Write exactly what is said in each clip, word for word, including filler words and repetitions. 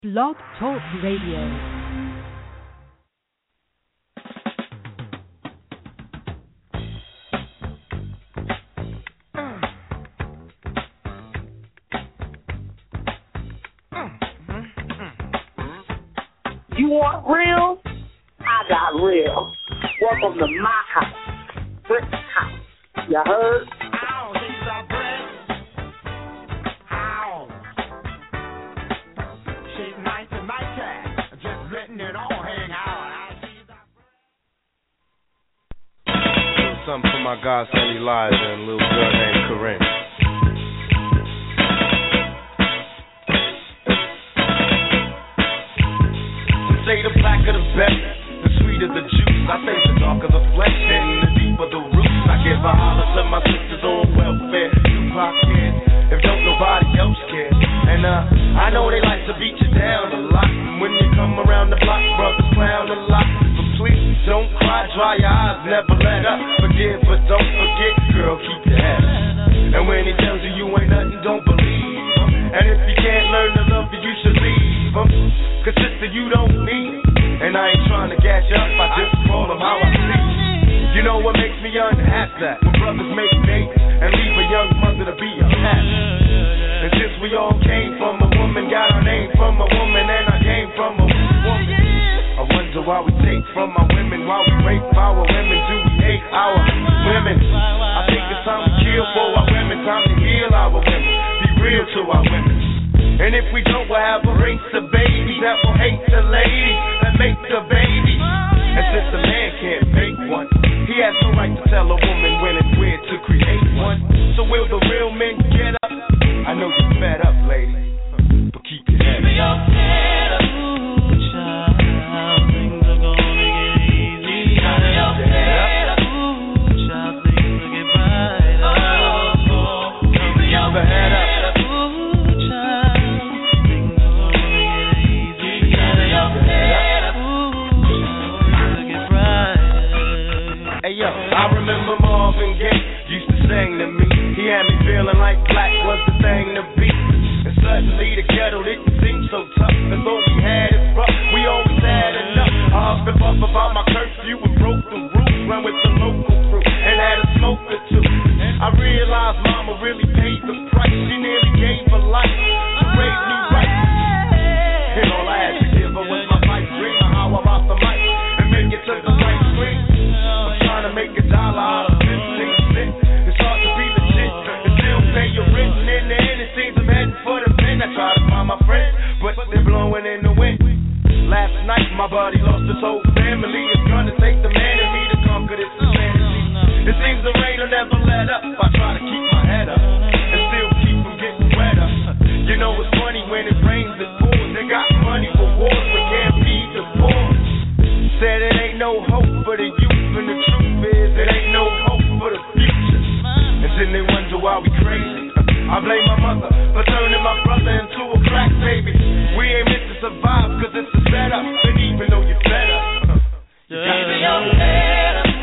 Blog Talk Radio. You want real? I got real. Welcome to my house, Brick House. You heard? Ow, he's our bread. Ow. She's nice and my cat. Just letting it all hang out. Something for my godson Elijah and a little girl named Corinne. Say the blacker the better, the sweeter the juice. I say the darker the flesh and the deeper the roots. I give a holler to my sisters on welfare. Tupac cares if don't nobody else care. And uh, I know they like to beat you down a lot. And when you come around the block, brothers clown a lot. But please don't cry, dry your eyes, never let up. Forgive but don't forget, girl, keep your head up. And when he tells you you ain't nothing, don't believe him. And if you can't learn to love you, you should leave him. Cause sister, you don't need it. And I ain't trying to gas you up, I just call them how I see. You know what makes me unhappy? When brothers make babies and leave a young mother to be a past. And since we all came from a woman, got our name from a woman, and I came from a woman. I wonder why we take from our women, why we rape our women, do we hate our women? I think it's time to kill for our women, time to heal our women, be real to our women. And if we don't, we'll have a race of babies that will hate the ladies that make the babies. And since the man can't make one, he has no right to tell a woman when and where to create one. So will the real men get up? I know you're fed up, lady, but keep your head up. I remember Marvin Gaye used to sing to me. He had me feeling like black was the thing to be. And suddenly the ghetto didn't seem so tough. As though we had it rough, we always had enough. I huffed and puffed about my curfew and broke the rules. Run with the local crew and had a smoke or two. I realized mama really paid the price. She nearly gave her life to raise me right. And all I had to give her was my pipe dream of how I rock the mic and make it to the right screen. To make a dollar out of fifteen cents. It's hard to be legit and still pay your rent. And in the end, it seems I'm heading for the pen. I try to find my friends, but they're blowing in the wind. Last night, my buddy lost his whole family. It's gonna take the man in me to conquer this insanity. It seems the rain will never let up. I try to keep my head up and still keep from getting wetter. You know it's funny when it rains, it pours. They got money for wars, but can't feed the poor. Said it ain't no hope for the youth, and the truth is it ain't no hope for the future. And then they wonder why we crazy. I blame my mother for turning my brother into a crack baby. We ain't meant to survive cause it's a setup. And even though you're better, you gotta be your head up.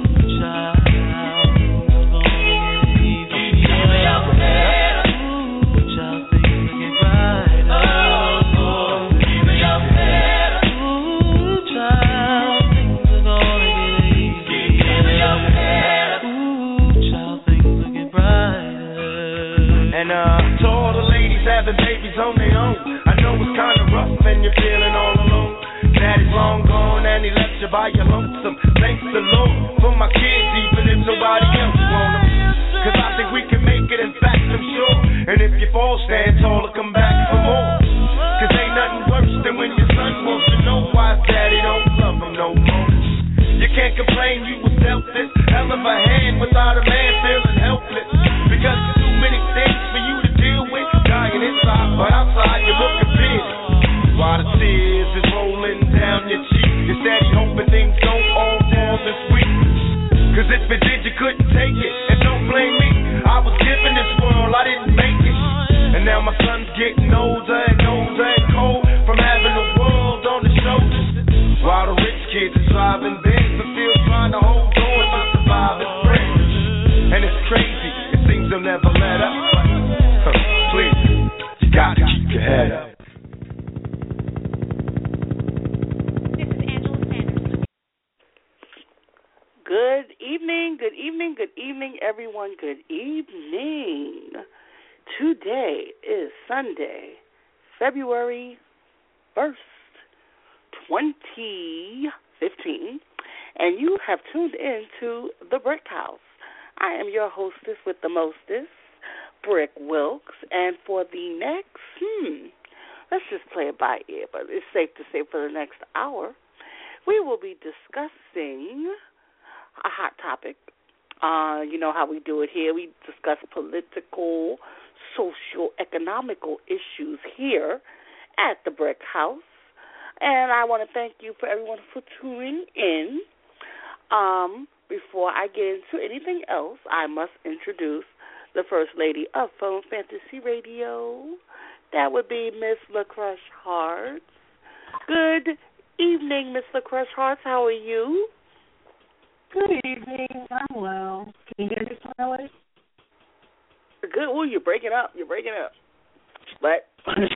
Having babies on their own, I know it's kinda rough and you're feeling all alone. Daddy's long gone and he left you by your lonesome. Thanks the Lord for my kids, even if nobody else want them. Cause I think we can make it, in fact I'm sure. And if you fall, stand tall or come back for more. Cause ain't nothing worse than when your son wants to know why daddy don't love him no more. You can't complain you was dealt this hell of a hand without a man feeling helpless. Because there's too many things for you to deal with. Dying inside, but outside you're looking big. While the tears is rolling down your cheek, you're steady hoping things don't all fall this week. Cause if it did, you couldn't take it. And don't blame me, I was given this world, I didn't make it. And now my son's getting older and older and cold from having the world on his shoulders. While the rich kids are driving Benz, but still trying to hold on to surviving friends. And it's crazy, it seems they'll never let up. But, huh, please, you gotta keep your head up. evening, good evening, everyone. Good evening. Today is Sunday, February first, twenty fifteen, and you have tuned in to The Brick House. I am your hostess with the mostest, Brick Wilkes, and for the next, hmm, let's just play it by ear, but it's safe to say for the next hour, we will be discussing a hot topic. Uh, you know how we do it here. We discuss political, social, economical issues here at the Brick House. And I want to thank you for everyone for tuning in. Um, before I get into anything else, I must introduce the First Lady of Phone Fantasy Radio. That would be Miss LaCrush Harts. Good evening, Miss LaCrush Harts. How are you? Good evening. I'm well. Can you hear me finally? Good. Oh, you're breaking up. You're breaking up. But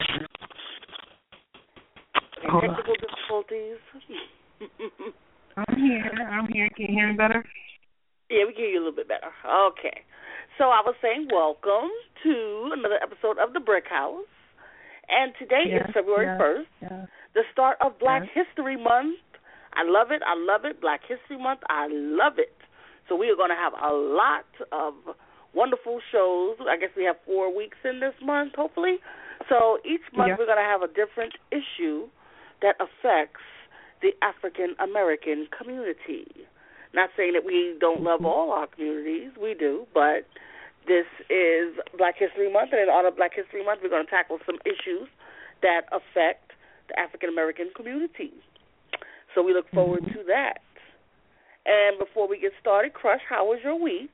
technical difficulties. I'm here. I'm here. Can you hear me better? Yeah, we can hear you a little bit better. Okay. So I was saying welcome to another episode of The Brick House. And today yes, is February yes, first, yes. the start of Black yes. History Month. I love it. I love it. Black History Month. I love it. So we are going to have a lot of wonderful shows. I guess we have four weeks in this month, hopefully. So each month yeah. we're going to have a different issue that affects the African American community. Not saying that we don't love all our communities. We do. But this is Black History Month, and in honor of Black History Month, we're going to tackle some issues that affect the African American community. So we look forward mm-hmm. to that. And before we get started, Crush, how was your week?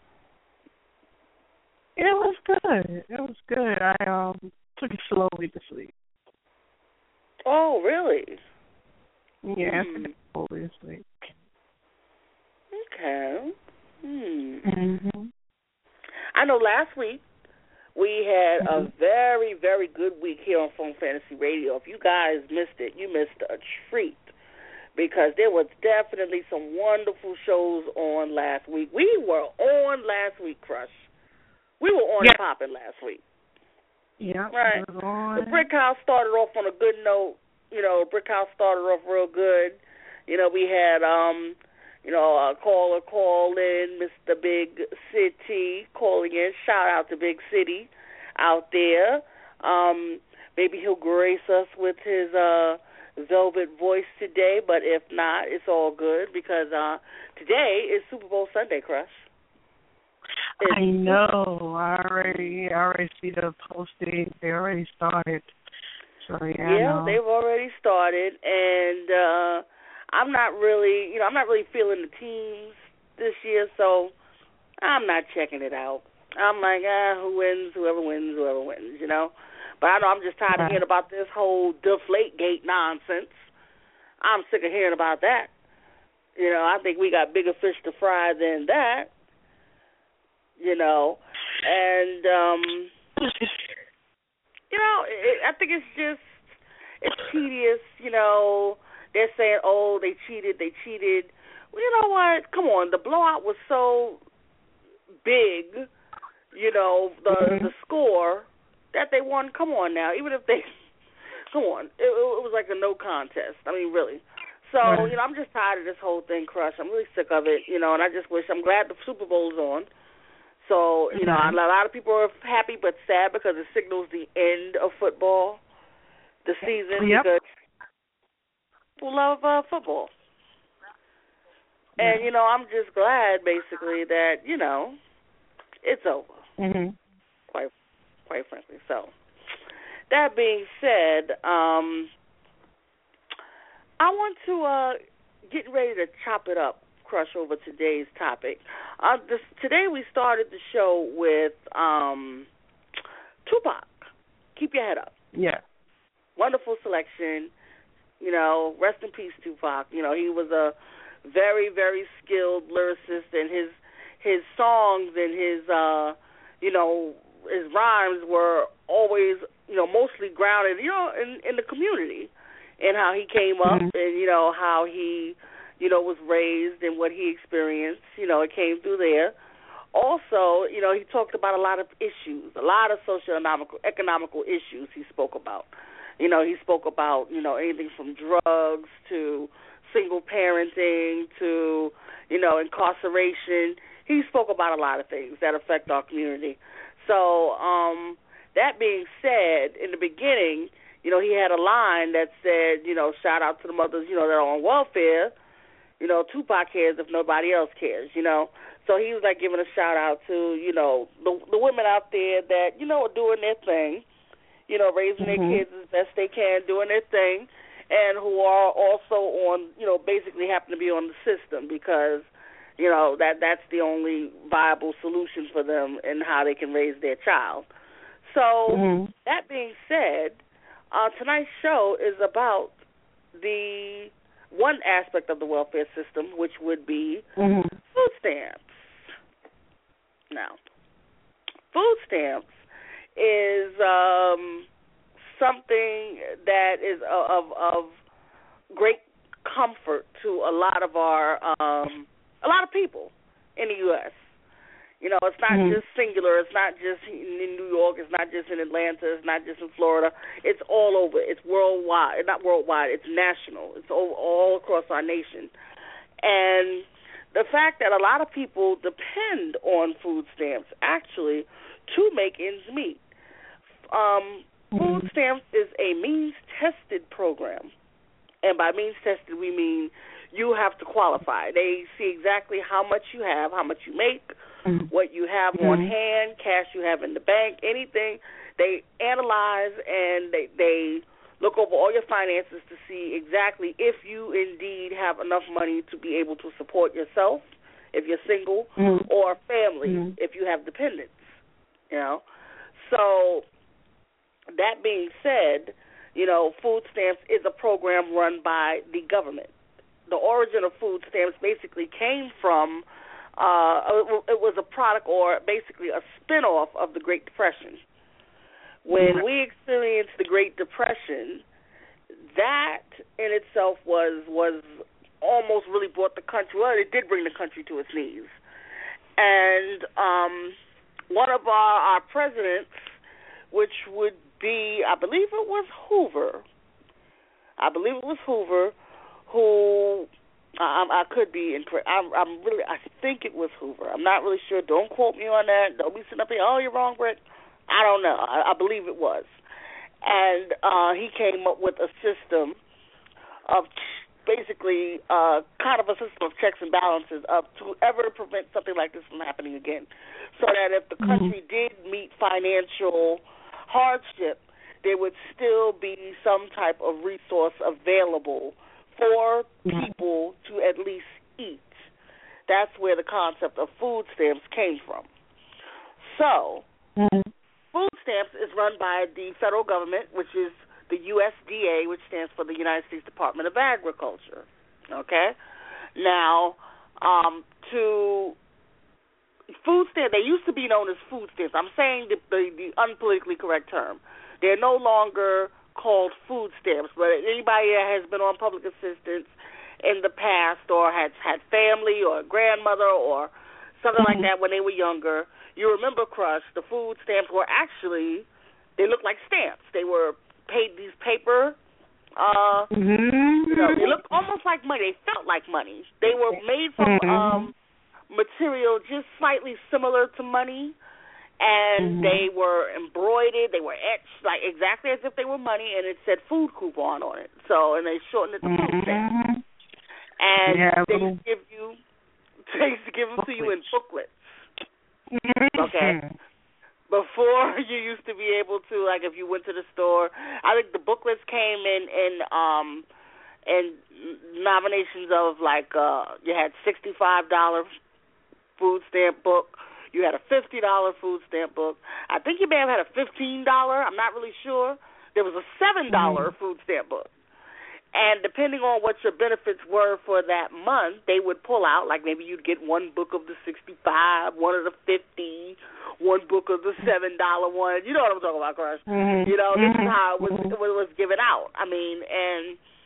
It was good. It was good. I um took it slowly this week. Oh, really? Yeah, hmm. I took it slowly this week. Okay. Hmm. Mm-hmm. I know last week we had mm-hmm. a very, very good week here on Phone Fantasy Radio. If you guys missed it, you missed a treat. Because there was definitely some wonderful shows on last week. We were on last week, Crush. We were on yeah. and popping last week. Yeah, right. It was on. The Brick House started off on a good note. You know, Brick House started off real good. You know, we had, um, you know, a caller call in, Mister Big City calling in. Shout out to Big City out there. Um, maybe he'll grace us with his uh. velvet voice today, but if not, it's all good because uh, today is Super Bowl Sunday, Crush. It's I know. I already, I already see the posting. They already started. So yeah, yeah, they've already started, and uh, I'm not really, you know, I'm not really feeling the teams this year, so I'm not checking it out. I'm like, ah, who wins? Whoever wins, whoever wins, you know. But I know I'm just tired of hearing about this whole Deflategate nonsense. I'm sick of hearing about that. You know, I think we got bigger fish to fry than that. You know, and, um, you know, it, I think it's just, it's tedious, you know. They're saying, oh, they cheated, they cheated. Well, you know what? Come on, the blowout was so big, you know, the mm-hmm. the score that they won. Come on now, even if they, come on, it, it was like a no contest. I mean, really. So, you know, I'm just tired of this whole thing, Crush. I'm really sick of it, you know, and I just wish, I'm glad the Super Bowl's on. So, you know, a lot of people are happy but sad because it signals the end of football, the season, yep. because people love uh, football. And, you know, I'm just glad, basically, that, you know, it's over. Mm-hmm. Quite quite frankly. So, that being said, um, I want to uh, get ready to chop it up, Crush, over today's topic. Uh, this, today we started the show with um, Tupac. Keep your head up. Yeah. Wonderful selection. You know, rest in peace, Tupac. You know, he was a very, very skilled lyricist, and his his songs and his, uh, you know, his rhymes were always, you know, mostly grounded, you know, in, in the community, and how he came up, mm-hmm. and, you know, how he, you know, was raised and what he experienced. You know, it came through there. Also, you know, he talked about a lot of issues, a lot of socio-economical economical issues he spoke about. You know, he spoke about, you know, anything from drugs to single parenting to, you know, incarceration. He spoke about a lot of things that affect our community. So, um, that being said, in the beginning, you know, he had a line that said, you know, shout out to the mothers, you know, that are on welfare. You know, Tupac cares if nobody else cares, you know. So he was, like, giving a shout-out to, you know, the, the women out there that, you know, are doing their thing, you know, raising mm-hmm. their kids as best they can, doing their thing, and who are also on, you know, basically happen to be on the system because, you know, that that's the only viable solution for them and how they can raise their child. So mm-hmm. that being said, uh, tonight's show is about the one aspect of the welfare system, which would be mm-hmm. food stamps. Now, food stamps is um, something that is of, of great comfort to a lot of our um, a lot of people in the U S You know, it's not mm-hmm. just singular. It's not just in New York. It's not just in Atlanta. It's not just in Florida. It's all over. It's worldwide. Not worldwide. It's national. It's all, all across our nation. And the fact that a lot of people depend on food stamps actually to make ends meet. Um, mm-hmm. Food stamps is a means-tested program. And by means-tested, we mean you have to qualify. They see exactly how much you have, how much you make, mm-hmm. what you have mm-hmm. on hand, cash you have in the bank, anything. They analyze and they, they look over all your finances to see exactly if you indeed have enough money to be able to support yourself, if you're single, mm-hmm. or family, mm-hmm. if you have dependents, you know. So that being said, you know, food stamps is a program run by the government. The origin of food stamps basically came from, uh, it was a product or basically a spinoff of the Great Depression. When we experienced the Great Depression, that in itself was was almost really brought the country, well, it did bring the country to its knees. And um, one of our, our presidents, which would be, I believe it was Hoover, I believe it was Hoover, who I, I could be incorrect. I'm, I'm really, I think it was Hoover. I'm not really sure. Don't quote me on that. Don't be sitting up here, oh, you're wrong, Brett. I don't know. I, I believe it was. And uh, he came up with a system of basically uh, kind of a system of checks and balances of to ever prevent something like this from happening again. So that if the country mm-hmm. did meet financial hardship, there would still be some type of resource available for people to at least eat. That's where the concept of food stamps came from. So, mm-hmm. food stamps is run by the federal government, which is the U S D A, which stands for the United States Department of Agriculture. Okay? Now, um, to food stamps, they used to be known as food stamps. I'm saying the, the, the unpolitically correct term. They're no longer called food stamps, but anybody that has been on public assistance in the past or has had family or a grandmother or something mm-hmm. like that when they were younger, you remember, Crush, the food stamps were actually, they looked like stamps. They were paid these paper, uh, mm-hmm. you know, they looked almost like money. They felt like money. They were made from mm-hmm. um, material just slightly similar to money, and mm-hmm. they were embroidered, they were etched like exactly as if they were money, and it said food coupon on it. So, and they shortened it to mm-hmm. food stamp. And yeah, they used to give you, they used to give them to you in booklets. Okay? Before you used to be able to, like if you went to the store, I think the booklets came in, in um in nominations of like, uh, you had sixty-five dollars food stamp book, you had a fifty dollars food stamp book. I think you may have had a fifteen dollars, I'm not really sure. There was a seven dollars mm-hmm. food stamp book. And depending on what your benefits were for that month, they would pull out, like maybe you'd get one book of the sixty-five, one of the fifty, one book of the seven dollars one. You know what I'm talking about, Crush. Mm-hmm. You know, this is how it was, it was given out. I mean, and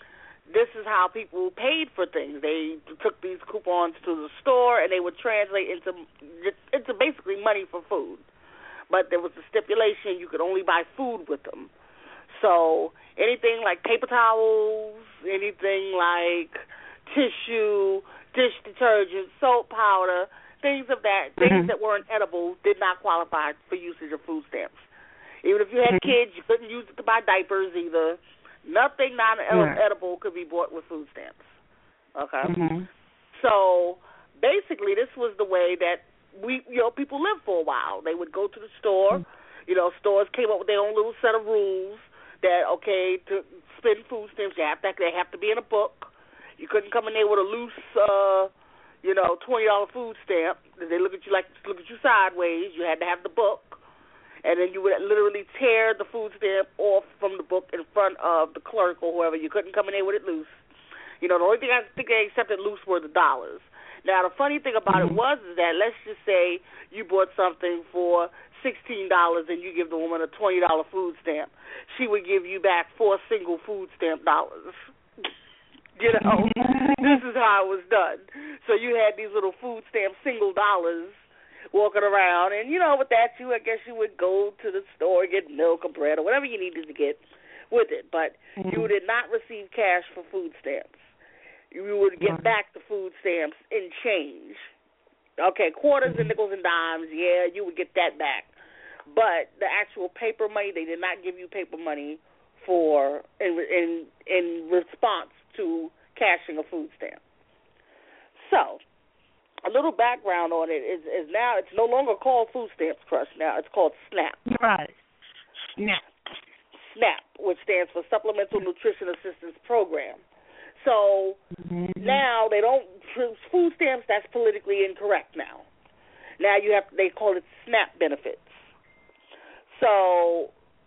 this is how people paid for things. They took these coupons to the store, and they would translate into into basically money for food. But there was a stipulation you could only buy food with them. So anything like paper towels, anything like tissue, dish detergent, soap powder, things of that, mm-hmm. things that weren't edible did not qualify for usage of food stamps. Even if you had kids, you couldn't use it to buy diapers either. Nothing non-edible could be bought with food stamps. Okay? Mm-hmm. So basically this was the way that we, you know, people lived for a while. They would go to the store. You know, stores came up with their own little set of rules that, okay, to spend food stamps, you have to, they have to be in a book. You couldn't come in there with a loose, uh, you know, twenty dollar food stamp. They look at you like, look at you sideways. You had to have the book. And then you would literally tear the food stamp off from the book in front of the clerk or whoever. You couldn't come in there with it loose. You know, the only thing I think they accepted loose were the dollars. Now, the funny thing about mm-hmm. it was is that, let's just say you bought something for sixteen dollars and you give the woman a twenty dollar food stamp. She would give you back four single food stamp dollars. You know, this is how it was done. So you had these little food stamp single dollars walking around, and, you know, with that, you, I guess you would go to the store, get milk or bread or whatever you needed to get with it, but mm-hmm. you did not receive cash for food stamps. You would get mm-hmm. back the food stamps in change. Okay, quarters and nickels and dimes, yeah, you would get that back. But the actual paper money, they did not give you paper money for in in, in response to cashing a food stamp. So, a little background on it is, is now it's no longer called Food Stamps Crush. Now it's called SNAP. Right. SNAP. SNAP, which stands for Supplemental Nutrition Assistance Program. So mm-hmm. now they don't food stamps. That's politically incorrect now. Now you have they call it SNAP benefits. So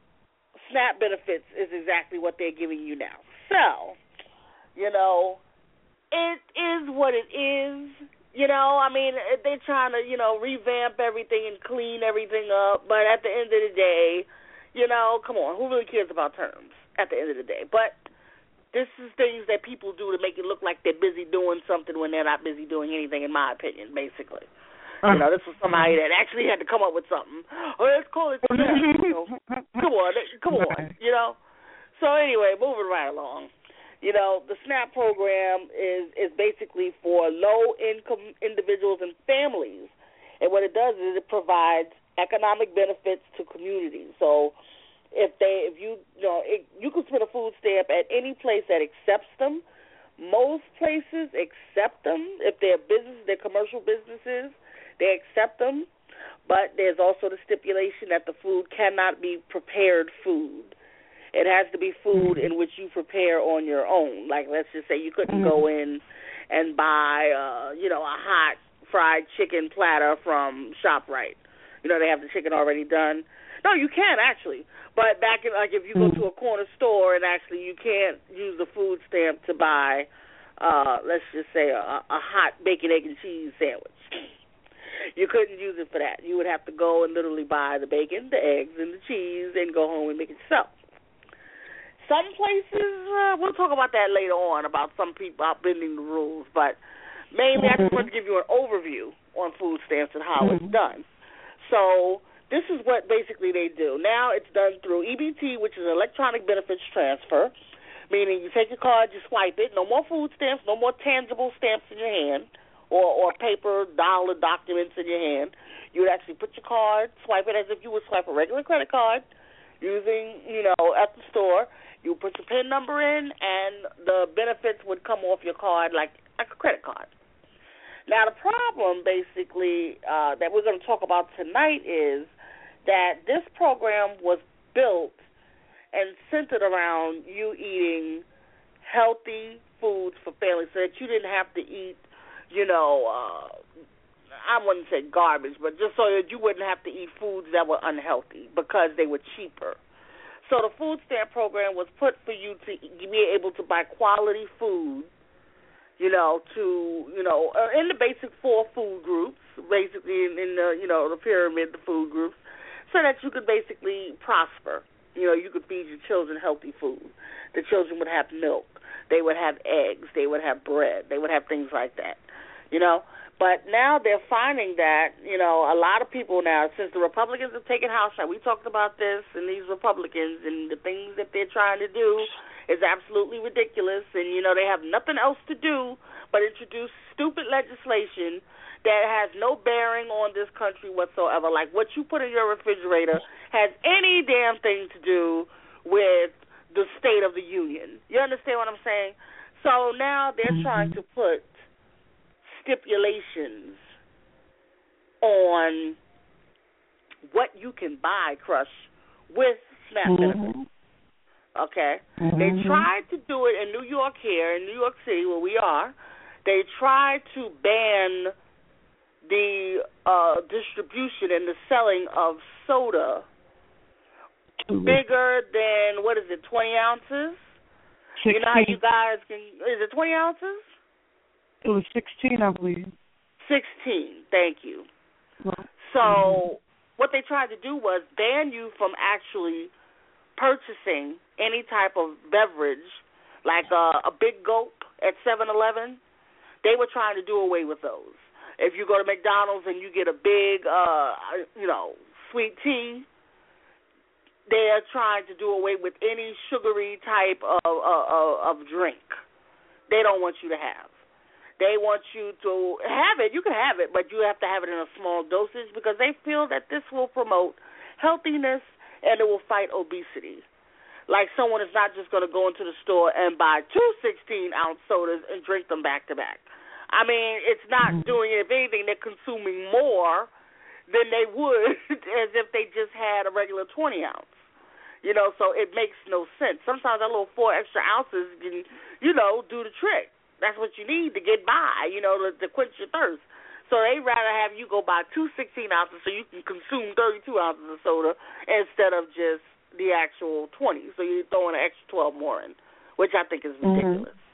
SNAP benefits is exactly what they're giving you now. So you know it is what it is. You know, I mean, they're trying to, you know, revamp everything and clean everything up. But at the end of the day, you know, come on, who really cares about terms at the end of the day? But this is things that people do to make it look like they're busy doing something when they're not busy doing anything, in my opinion, basically. You know, this was somebody that actually had to come up with something. Oh, let's call it SNAP. You know, come on, come on, you know. So anyway, moving right along. You know, the SNAP program is, is basically for low-income individuals and families. And what it does is it provides economic benefits to communities. So if they, if you, you know, it, you can spend a food stamp at any place that accepts them. Most places accept them. If they're business, they're commercial businesses, they accept them. But there's also the stipulation that the food cannot be prepared food. It has to be food in which you prepare on your own. Like, let's just say you couldn't go in and buy, uh, you know, a hot fried chicken platter from ShopRite. You know, they have the chicken already done. No, you can, actually. But back in, like, if you go to a corner store and actually you can't use the food stamp to buy, uh, let's just say, a, a hot bacon, egg, and cheese sandwich. You couldn't use it for that. You would have to go and literally buy the bacon, the eggs, and the cheese and go home and make it yourself. Some places, uh, we'll talk about that later on, about some people out bending the rules, but mainly I just wanted to give you an overview on food stamps and how mm-hmm. it's done. So this is what basically they do. Now it's done through E B T, which is electronic benefits transfer, meaning you take your card, you swipe it, no more food stamps, no more tangible stamps in your hand or, or paper, dollar documents in your hand. You would actually put your card, swipe it as if you would swipe a regular credit card using, you know, at the store. You put your PIN number in, and the benefits would come off your card like, like a credit card. Now, the problem, basically, uh, that we're going to talk about tonight is that this program was built and centered around you eating healthy foods for families so that you didn't have to eat, you know, uh, I wouldn't say garbage, but just so that you wouldn't have to eat foods that were unhealthy because they were cheaper. So the food stamp program was put for you to be able to buy quality food, you know, to, you know, in the basic four food groups, basically in, in the, you know, the pyramid, the food groups, so that you could basically prosper. You know, you could feed your children healthy food. The children would have milk. They would have eggs. They would have bread. They would have things like that, you know. But now they're finding that, you know, a lot of people now, since the Republicans have taken House, we talked about this, and these Republicans and the things that they're trying to do is absolutely ridiculous. And, you know, they have nothing else to do but introduce stupid legislation that has no bearing on this country whatsoever. Like what you put in your refrigerator has any damn thing to do with the State of the Union. You understand what I'm saying? So now they're trying to put stipulations on what you can buy, Crush, with SNAP benefits. Okay? Mm-hmm. They tried to do it in New York here, in New York City, where we are. They tried to ban the uh, distribution and the selling of soda mm-hmm. bigger than, what is it, twenty ounces? sixteen. You know how you guys can, is it twenty ounces? It was sixteen, I believe. sixteen, thank you. Well, so mm-hmm. what they tried to do was ban you from actually purchasing any type of beverage, like a, a big gulp at seven eleven. They were trying to do away with those. If you go to McDonald's and you get a big, uh, you know, sweet tea, they are trying to do away with any sugary type of, of, of drink. They don't want you to have. They want you to have it. You can have it, but you have to have it in a small dosage because they feel that this will promote healthiness and it will fight obesity. Like someone is not just going to go into the store and buy two sixteen-ounce sodas and drink them back-to-back. I mean, it's not doing it. If anything, they're consuming more than they would as if they just had a regular twenty-ounce. You know, so it makes no sense. Sometimes that little four extra ounces can, you know, do the trick. That's what you need to get by, you know, to, to quench your thirst. So they'd rather have you go buy two sixteen ounces so you can consume thirty-two ounces of soda instead of just the actual twenty. So you're throwing an extra twelve more in, which I think is ridiculous. Mm-hmm.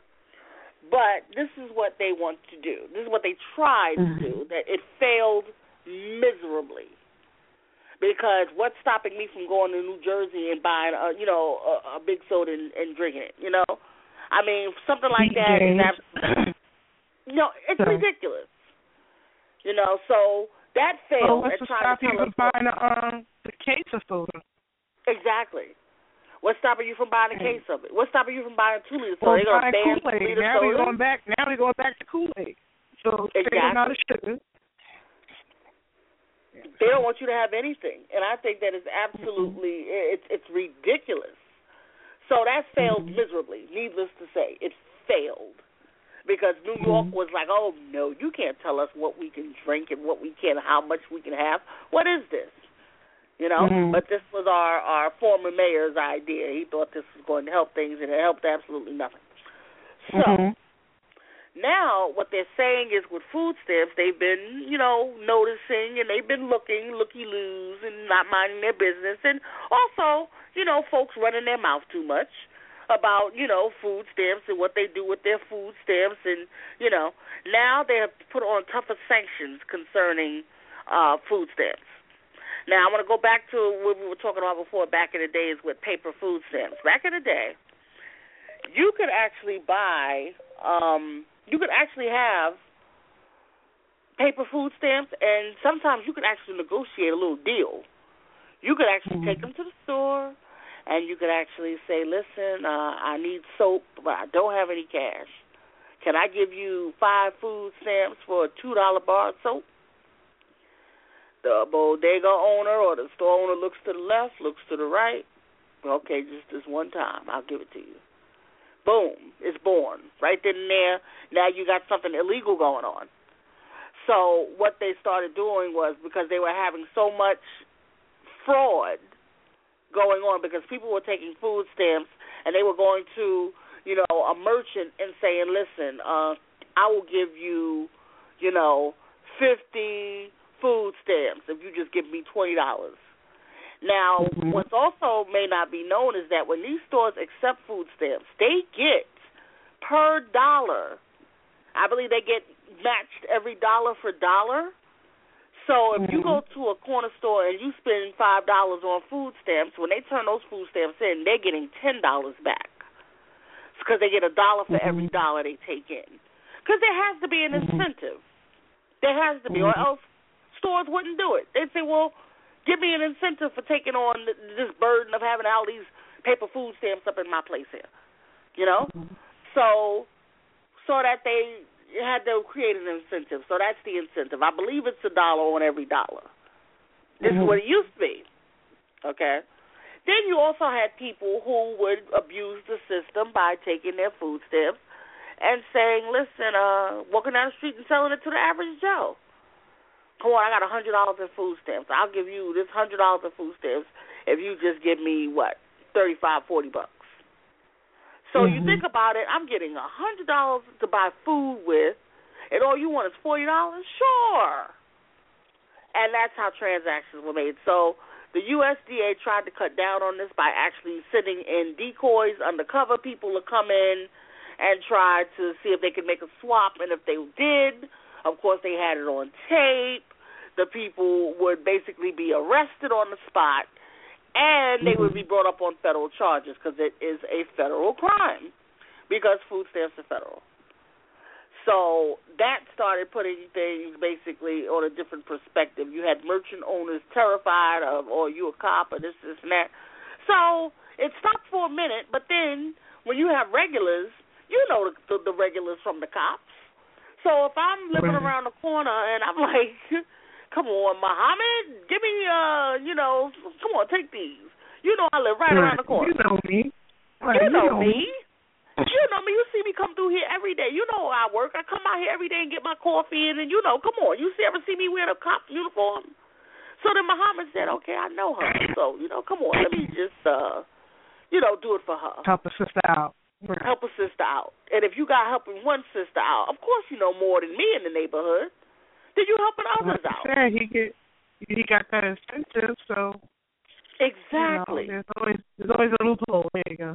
But this is what they want to do. This is what they tried mm-hmm. to do. That it failed miserably. Because what's stopping me from going to New Jersey and buying, a, you know, a, a big soda and, and drinking it, you know? I mean, something like that is absolutely, you know, it's so ridiculous. You know, so that failed. Well, what's to stop you from buying a, um, the case of soda? Exactly. What's stopping you from buying a case of it? What's stopping you from buying two liters? Well, so they're going to ban Kool-Aid. two liters now soda? We're going back, now we're going back to Kool-Aid. So exactly. Stay out of sugar. They don't want you to have anything. And I think that is absolutely, mm-hmm. it's, it's ridiculous. So that failed mm-hmm. miserably, needless to say. It failed. Because New York mm-hmm. was like, oh, no, you can't tell us what we can drink and what we can, how much we can have. What is this? You know, mm-hmm. but this was our, our former mayor's idea. He thought this was going to help things, and it helped absolutely nothing. So mm-hmm. now what they're saying is with food stamps, they've been, you know, noticing, and they've been looking, looky-loos, and not minding their business. And also, you know, folks running their mouth too much about, you know, food stamps and what they do with their food stamps. And, you know, now they have put on tougher sanctions concerning uh, food stamps. Now, I want to go back to what we were talking about before, back in the days with paper food stamps. Back in the day, you could actually buy, um, you could actually have paper food stamps, and sometimes you could actually negotiate a little deal. You could actually mm-hmm. take them to the store, and you could actually say, listen, uh, I need soap, but I don't have any cash. Can I give you five food stamps for a two dollar bar of soap? The bodega owner or the store owner looks to the left, looks to the right. Okay, just this one time, I'll give it to you. Boom, it's born. Right then and there, now you got something illegal going on. So what they started doing was, because they were having so much fraud going on, because people were taking food stamps and they were going to, you know, a merchant and saying, listen, uh, I will give you, you know, fifty food stamps if you just give me twenty dollars. Now, mm-hmm. what's also may not be known is that when these stores accept food stamps, they get per dollar, I believe they get matched every dollar for dollar. So if mm-hmm. you go to a corner store and you spend five dollars on food stamps, when they turn those food stamps in, they're getting ten dollars back. because they get a dollar for mm-hmm. every dollar they take in. Because there has to be an mm-hmm. incentive. There has to be, mm-hmm. or else stores wouldn't do it. They'd say, well, give me an incentive for taking on this burden of having all these paper food stamps up in my place here. You know? Mm-hmm. So, so that they had to create an incentive. So that's the incentive. I believe it's a dollar on every dollar. This mm-hmm. is what it used to be. Okay? Then you also had people who would abuse the system by taking their food stamps and saying, listen, uh, walking down the street and selling it to the average Joe. Come on, I got one hundred dollars in food stamps. I'll give you this one hundred dollars in food stamps if you just give me, what, thirty-five, forty bucks. So mm-hmm. you think about it, I'm getting one hundred dollars to buy food with, and all you want is forty dollars? Sure. And that's how transactions were made. So the U S D A tried to cut down on this by actually sending in decoys, undercover people to come in and try to see if they could make a swap. And if they did, of course, they had it on tape. The people would basically be arrested on the spot, and they would be brought up on federal charges because it is a federal crime because food stamps are federal. So that started putting things basically on a different perspective. You had merchant owners terrified of, oh, you a cop or this, this, and that. So it stopped for a minute, but then when you have regulars, you know the, the, the regulars from the cops. So if I'm living around the corner and I'm like, come on, Muhammad, give me, uh, you know, come on, take these. You know I live right around the corner. You know me. Right, you, know you know me. me. You know me. You see me come through here every day. You know I work. I come out here every day and get my coffee in, and you know, come on. You see, ever see me wear a cop uniform? So then Muhammad said, okay, I know her. So, you know, come on, let me just, uh, you know, do it for her. Help a sister out. Right. Help a sister out. And if you got helping one sister out, of course you know more than me in the neighborhood. Then you helping others like out. Said, he get he got that incentive, so exactly. You know, there's always there's always a loophole. There you go.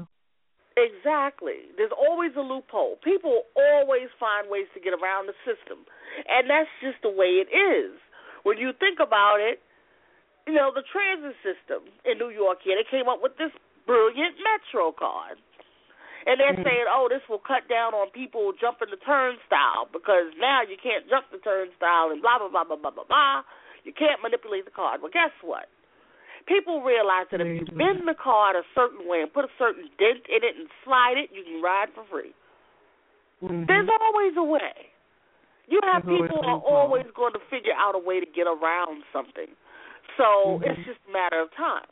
Exactly. There's always a loophole. People always find ways to get around the system, and that's just the way it is. When you think about it, you know the transit system in New York here. They came up with this brilliant Metro card. And they're mm-hmm. saying, oh, this will cut down on people jumping the turnstile because now you can't jump the turnstile and blah, blah, blah, blah, blah, blah, blah. You can't manipulate the card. Well, guess what? People realize that if you bend the card a certain way and put a certain dent in it and slide it, you can ride for free. Mm-hmm. There's always a way. You have There's people who are always going to figure out a way to get around something. So mm-hmm. it's just a matter of time.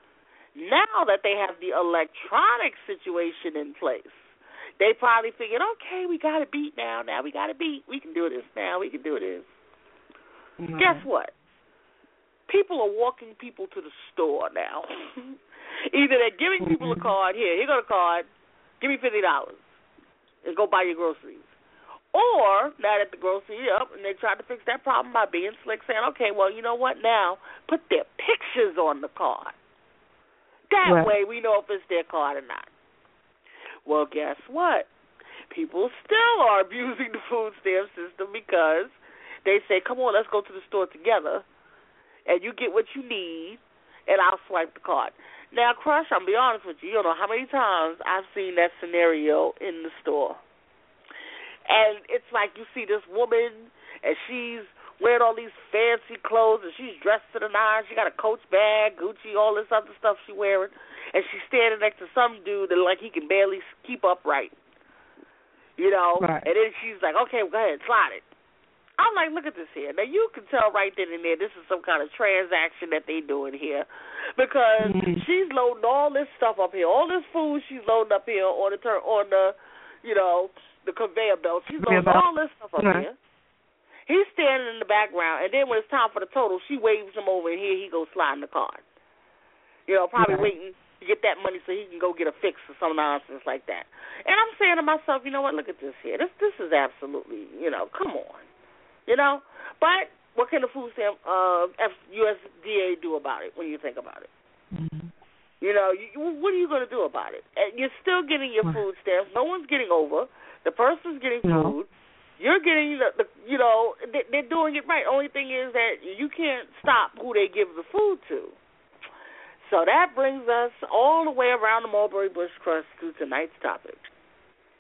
Now that they have the electronic situation in place, they probably figured, okay, we got it beat now. Now we got it beat. We can do this now. We can do this. Mm-hmm. Guess what? People are walking people to the store now. Either they're giving mm-hmm. people a card, here, here go the card, give me fifty dollars, and go buy your groceries. Or, now that the grocery up, and they tried to fix that problem by being slick, saying, okay, well, you know what, now put their pictures on the card. That right. way we know if it's their card or not. Well, guess what? People still are abusing the food stamp system because they say, come on, let's go to the store together, and you get what you need, and I'll swipe the card. Now, Crush, I'm going to be honest with you, you don't know how many times I've seen that scenario in the store. And it's like you see this woman, and she's wearing all these fancy clothes, and she's dressed to the nines. She got a Coach bag, Gucci, all this other stuff she's wearing, and she's standing next to some dude that like he can barely keep upright. You know? Right. And then she's like, okay, well, go ahead, slide it. I'm like, look at this here. Now, you can tell right then and there this is some kind of transaction that they doing here because mm-hmm. she's loading all this stuff up here, all this food she's loading up here on the, ter- on the you know, the conveyor belt. She's loading all this stuff up right. here. He's standing in the background, and then when it's time for the total, she waves him over, and here he goes sliding the card. You know, probably yeah. waiting to get that money so he can go get a fix or some nonsense like that. And I'm saying to myself, you know what, look at this here. This this is absolutely, you know, come on. You know? But what can the food stamp uh, U S D A do about it when you think about it? Mm-hmm. You know, you, what are you going to do about it? And you're still getting your food stamps. No one's getting over. The person's getting no. food. You're getting, the, the you know, they, they're doing it right. Only thing is that you can't stop who they give the food to. So that brings us all the way around the Mulberry Bush Crust to tonight's topic.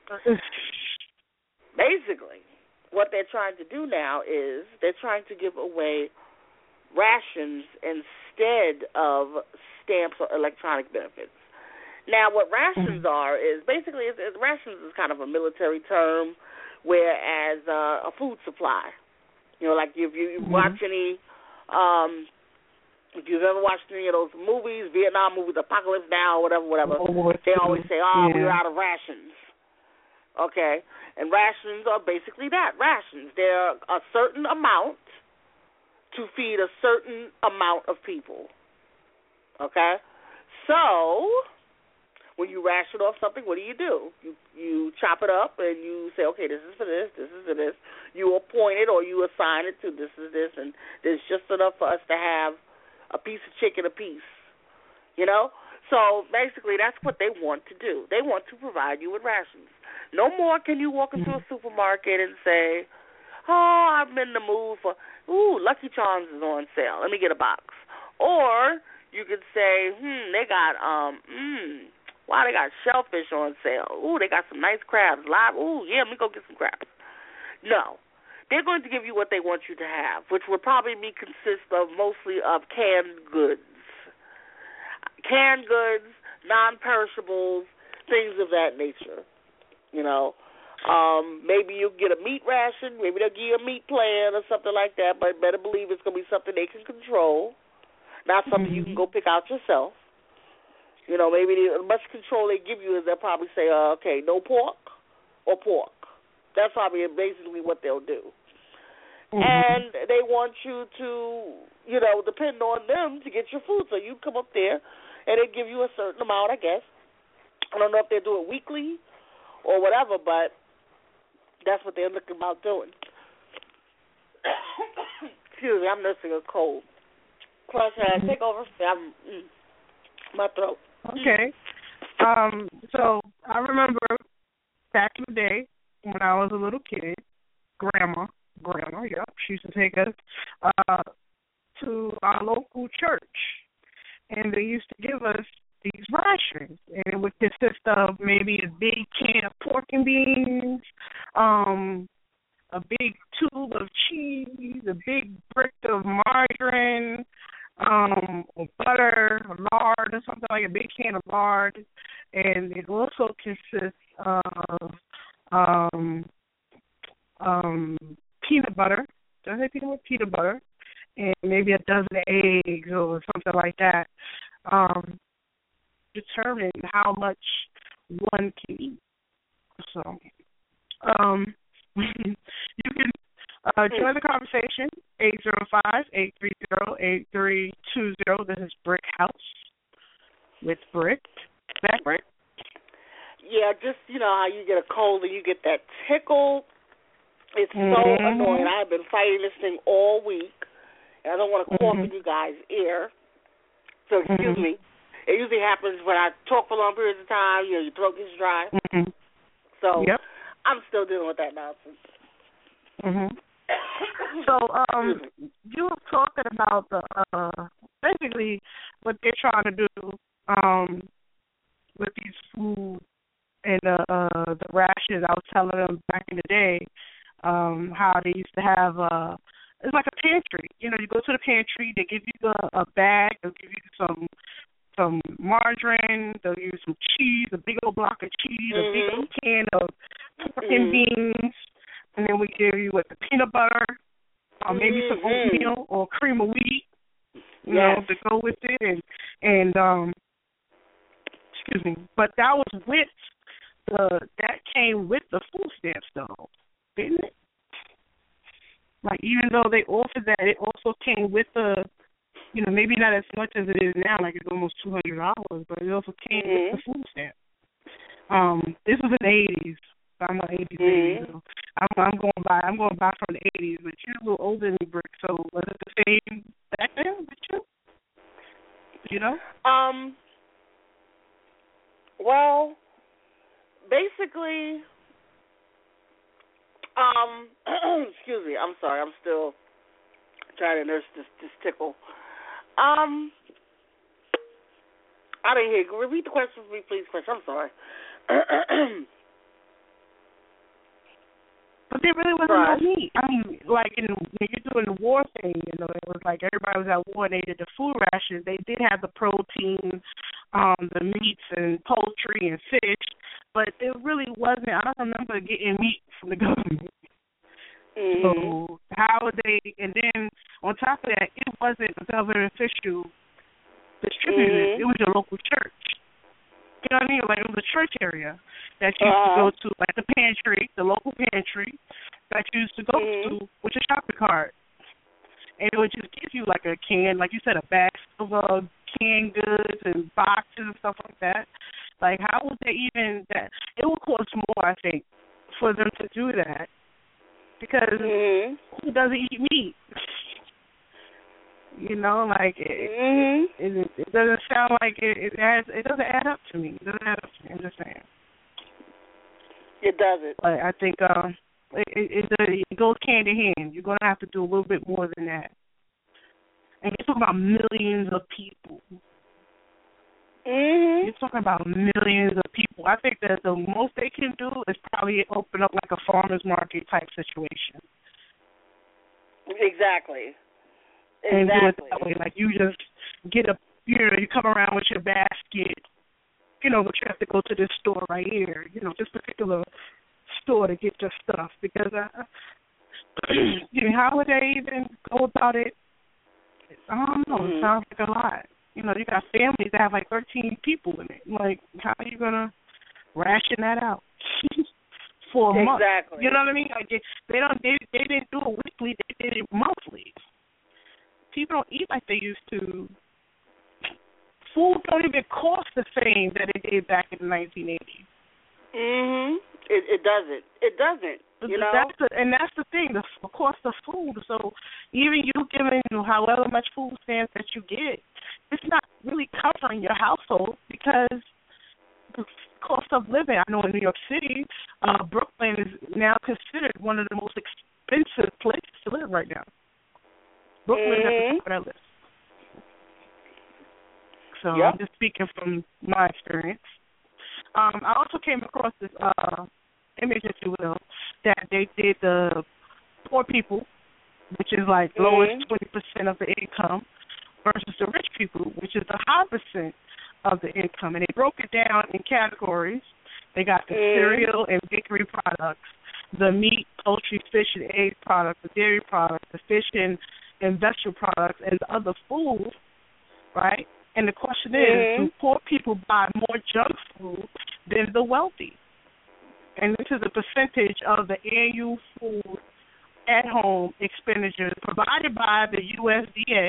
basically, what they're trying to do now is they're trying to give away rations instead of stamps or electronic benefits. Now, what rations mm-hmm. are is basically is, is rations is kind of a military term, whereas uh, a food supply. You know, like if you mm-hmm. watch any, um, if you've ever watched any of those movies, Vietnam movies, Apocalypse Now, whatever, whatever, oh, they always say, "Oh, yeah. we're out of rations." Okay, and rations are basically that, rations. They're a certain amount to feed a certain amount of people. Okay, so when you ration off something, what do you do? You you chop it up and you say, okay, this is for this, this is for this. You appoint it or you assign it to this is this, and there's just enough for us to have a piece of chicken apiece. You know? So basically that's what they want to do. They want to provide you with rations. No more can you walk into a supermarket and say, oh, I'm in the mood for, ooh, Lucky Charms is on sale. Let me get a box. Or you could say, hmm, they got, um, hmm, wow, they got shellfish on sale. Ooh, they got some nice crabs. Live. Ooh, yeah, let me go get some crabs. No. They're going to give you what they want you to have, which would probably be consist of mostly of canned goods. Canned goods, non-perishables, things of that nature. You know, um, maybe you'll get a meat ration. Maybe they'll give you a meat plan or something like that, but better believe it's going to be something they can control, not something mm-hmm. you can go pick out yourself. You know, maybe the much control they give you is they'll probably say, uh, okay, no pork or pork. That's probably basically what they'll do. Mm-hmm. And they want you to, you know, depend on them to get your food. So you come up there and they give you a certain amount, I guess. I don't know if they do it weekly or whatever, but that's what they're looking about doing. Excuse me, I'm nursing a cold. Question, mm-hmm. take over. I'm, mm, my throat. Okay. Um, so I remember back in the day when I was a little kid, grandma, grandma, yep, she used to take us uh, to our local church, and they used to give us these rations, and it would consist of maybe a big can of pork and beans, um, a big tube of cheese, a big brick of margarine, um, or butter, or lard, or something like a big can of lard, and it also consists of um, um, peanut butter. Does it peanut butter? Peanut butter, and maybe a dozen eggs or something like that. Um, determine how much one can eat. So, um, you can uh, join the conversation, eight zero five, eight three zero, eight three two zero. This is Brick House with Brick. That Brick? Yeah, just, you know, how you get a cold and you get that tickle. It's so mm-hmm. annoying. I've been fighting this thing all week, and I don't want to cough mm-hmm. in you guys' ear. So, excuse mm-hmm. me. It usually happens when I talk for long periods of time, you know, your throat gets dry. Mm-hmm. So yep. I'm still dealing with that nonsense. Mm-hmm. So um, you were talking about the uh, basically what they're trying to do um, with these food and uh, uh, the rations. I was telling them back in the day um, how they used to have uh, it's like a pantry. You know, you go to the pantry, they give you a, a bag, they'll give you some some margarine, they'll use some cheese, a big old block of cheese, mm-hmm. a big old can of pork and beans, and then we give you with the peanut butter, or maybe mm-hmm. some oatmeal or cream of wheat, you yes. know, to go with it, and and um, excuse me, but that was with the that came with the food stamps though, didn't it? Like even though they offered that, it also came with the. You know, maybe not as much as it is now, like it's almost two hundred dollars, but it also came mm-hmm. with the food stamp. Um, this was in the eighties. I'm an eighties baby, mm-hmm. so I'm, I'm going by. I'm going by from the eighties, but you're a little older than me, Brick. So was it the same back then with you? You know? Um. Well, basically, um. excuse me. I'm sorry. I'm still trying to nurse this, this tickle. Um, I didn't hear you. Repeat the question for me, please, question. I'm sorry. there really wasn't right. no meat. I mean, like in, when you're doing the war thing, you know, it was like everybody was at war. They did the food rations. They did have the protein, um, the meats and poultry and fish, but it really wasn't. I don't remember getting meat from the government. Mm-hmm. So how would they? And then on top of that, it wasn't a government official distributed. Mm-hmm. It was your local church. You know what I mean? Like it was a church area that you used uh-huh. to go to, like the pantry, the local pantry that you used to go mm-hmm. to with your shopping cart. And it would just give you like a can, like you said, a bag of uh, canned goods and boxes and stuff like that. Like how would they even that? It would cost more, I think, for them to do that because mm-hmm. who doesn't eat meat? You know, like it, mm-hmm. it, it doesn't sound like it. It adds. It doesn't add up to me. It doesn't add up to me. I'm just saying. It doesn't. But I think um, it, it, it, it goes hand in hand. You're gonna have to do a little bit more than that. And you're talking about millions of people. Mm-hmm. You're talking about millions of people. I think that the most they can do is probably open up like a farmer's market type situation. Exactly. And exactly. do it that way. Like you just get a, you know, you come around with your basket, you know, but you have to go to this store right here, you know, this particular store to get your stuff. Because, uh, you know, how would they even go about it? I don't know. Mm-hmm. It sounds like a lot. You know, you got families that have like thirteen people in it. Like, how are you going to ration that out? For a month. Exactly. You know what I mean? Like they, they don't. They, they didn't do it weekly. They did it monthly. People don't eat like they used to. Food don't even cost the same that it did back in the nineteen eighties. Mhm. It, it doesn't. It doesn't. You know. That's the, and that's the thing. The cost of food. So even you giving however much food stamps that you get, it's not really covering your household because the cost of living. I know in New York City, uh, Brooklyn is now considered one of the most expensive places to live right now. Brooklyn is at the top of that list. So yep. I'm just speaking from my experience. Um, I also came across this uh, image, if you will, that they did the poor people, which is like mm-hmm. lowest twenty percent of the income, versus the rich people, which is the high percent of the income. And they broke it down in categories. They got the mm-hmm. cereal and bakery products, the meat, poultry, fish, and egg products, the dairy products, the fish and and vegetable products and other food, right? And the question mm-hmm. is, do poor people buy more junk food than the wealthy? And this is a percentage of the annual food at home expenditures provided by the U S D A.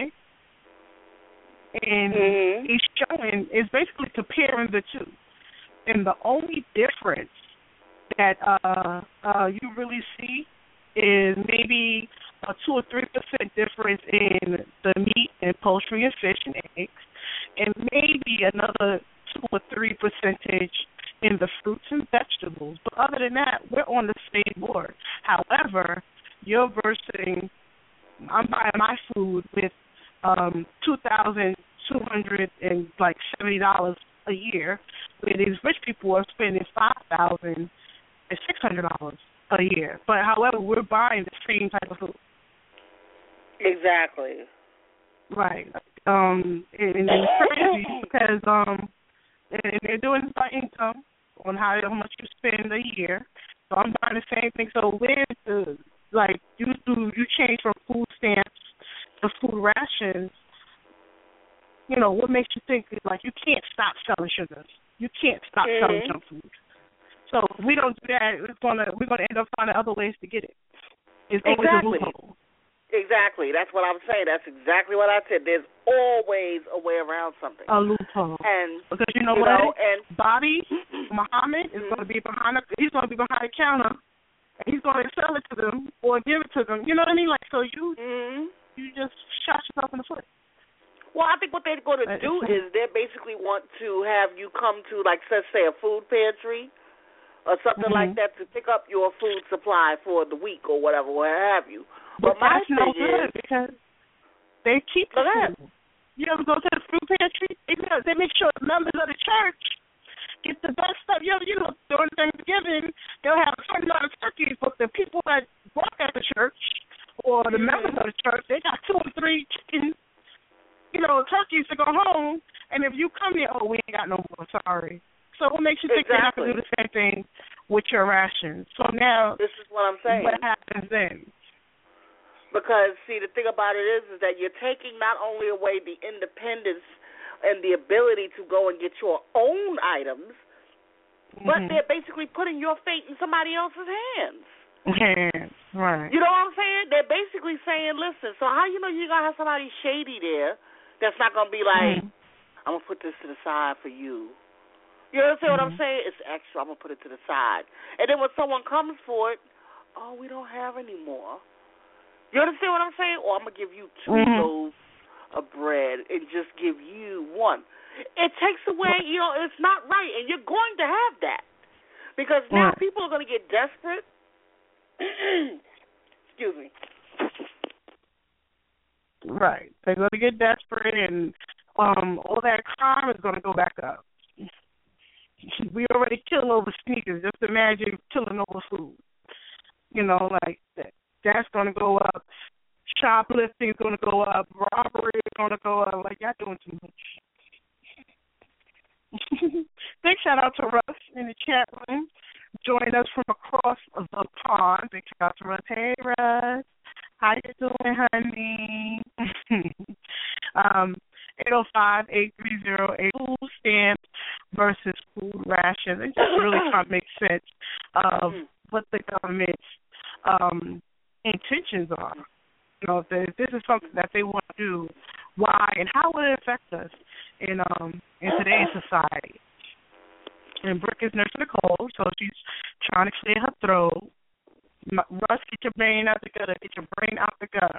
And mm-hmm. it's showing, it's basically comparing the two. And the only difference that uh, uh, you really see is maybe a two or three percent difference in the meat and poultry and fish and eggs, and maybe another two or three percentage in the fruits and vegetables. But other than that, we're on the same board. However, you're versing, I'm buying my food with um, two thousand two hundred and like seventy dollars a year, where these rich people are spending five thousand and six hundred dollars a year. But however, we're buying the same type of food. Exactly. Right. Um, and, and it's crazy because um, and they're doing it by income on how, how much you spend a year. So I'm buying the same thing. So where's the like you do you change from food stamps to food rations? You know, what makes you think like you can't stop selling sugars? You can't stop mm-hmm. selling junk food. So if we don't do that, it's gonna we're gonna end up finding other ways to get it. It's always exactly. a loophole. Exactly. That's what I'm saying. That's exactly what I said. There's always a way around something. A loophole. And because you know you what? Know, and Bobby Muhammad is mm-hmm. going to be behind. A, he's going to be behind the counter, and he's going to sell it to them or give it to them. You know what I mean? Like so, you mm-hmm. you just shot yourself in the foot. Well, I think what they're going to do is they basically want to have you come to, like, let's say, a food pantry or something mm-hmm. like that to pick up your food supply for the week or whatever, what have you. But, but my that's no thing good is, because they keep the food. You ever go to the food pantry? They, they make sure the members of the church get the best stuff. You know, you know, during Thanksgiving, they'll have a certain amount of turkeys, but the people that work at the church or the members of the church, they got two or three chickens, you know, turkeys to go home. And if you come here, oh, we ain't got no more, sorry. So what makes you think exactly. they're not going to do the same thing with your rations? So now, this is what I'm saying. What happens then? Because, see, the thing about it is, is that you're taking not only away the independence and the ability to go and get your own items, mm-hmm. but they're basically putting your fate in somebody else's hands. Hands, right. You know what I'm saying? They're basically saying, listen, so how you know you're going to have somebody shady there that's not going to be like, mm-hmm. I'm going to put this to the side for you. You understand mm-hmm. what I'm saying? It's extra. I'm going to put it to the side. And then when someone comes for it, oh, we don't have any more. You understand what I'm saying? Or I'm going to give you two mm-hmm. loaves of bread and just give you one. It takes away, you know, it's not right. And you're going to have that. Because now mm. people are going to get desperate. Excuse me. Right. They're going to get desperate, and um, all that crime is going to go back up. We already kill over sneakers. Just imagine killing over food. You know, like that. That's going to go up. Shoplifting is going to go up. Robbery is going to go up. Like, y'all doing too much. Big shout out to Russ in the chat room. Join us from across the pond. Big shout out to Russ. Hey, Russ. How you doing, honey? um, eight oh five, eight three zero, eight food stamps versus food rations. It just really can't make sense of what the government's um, intentions are. You know, if, they, if this is something that they want to do, why and how will it affect us in um in today's society? And Brooke is nursing a cold, so she's trying to clear her throat. Russ, get your brain out the gutter. Get your brain out the gutter.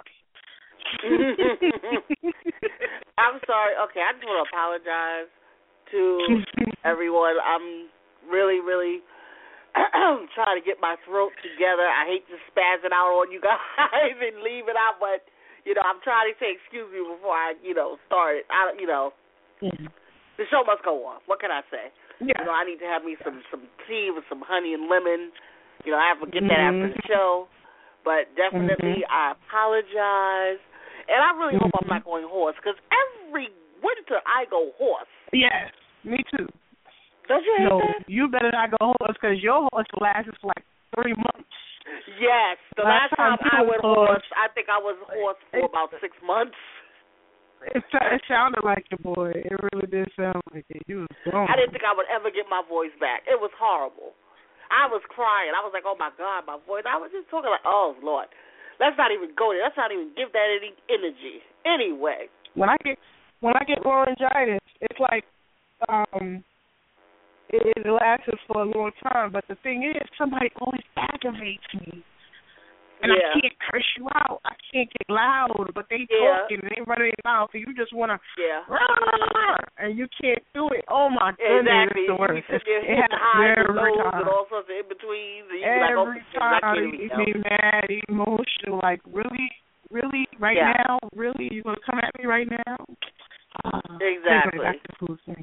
I'm sorry. Okay, I just want to apologize to everyone. I'm really, really trying to get my throat together. I hate to spaz it out on you guys and leave it out, but, you know, I'm trying to say excuse me before I, you know, start it. I, you know, mm-hmm. the show must go on. What can I say? Yeah. You know, I need to have me some, some tea with some honey and lemon. You know, I have to get that mm-hmm. after the show. But definitely mm-hmm. I apologize. And I really mm-hmm. hope I'm not going hoarse, because every winter I go hoarse. Yes, me too. Don't you hate no, that? You better not go hoarse, because your horse lasts for like three months. Yes. The last, last time, time I went hoarse, I think I was hoarse for it, about six months. It, it sounded like it, boy. It really did sound like it. You was gone. I didn't think I would ever get my voice back. It was horrible. I was crying. I was like, oh, my God, my voice. I was just talking like, oh, Lord. Let's not even go there. Let's not even give that any energy. Anyway. When I get when I get laryngitis, it's like um, it, it lasts for a long time. But the thing is, somebody always aggravates me. And yeah. I can't curse you out. I can't get loud, but they yeah. talking and they running their mouth, and you just want to, yeah. and you can't do it. Oh, my goodness, exactly. it's the worst. You sit there hitting highs and lows and all sorts of in-betweens. And you every like, oh, time you get me mad, emotional, like, really, really, right yeah. now? Really? You going to come at me right now? Uh, exactly. Back to food thing.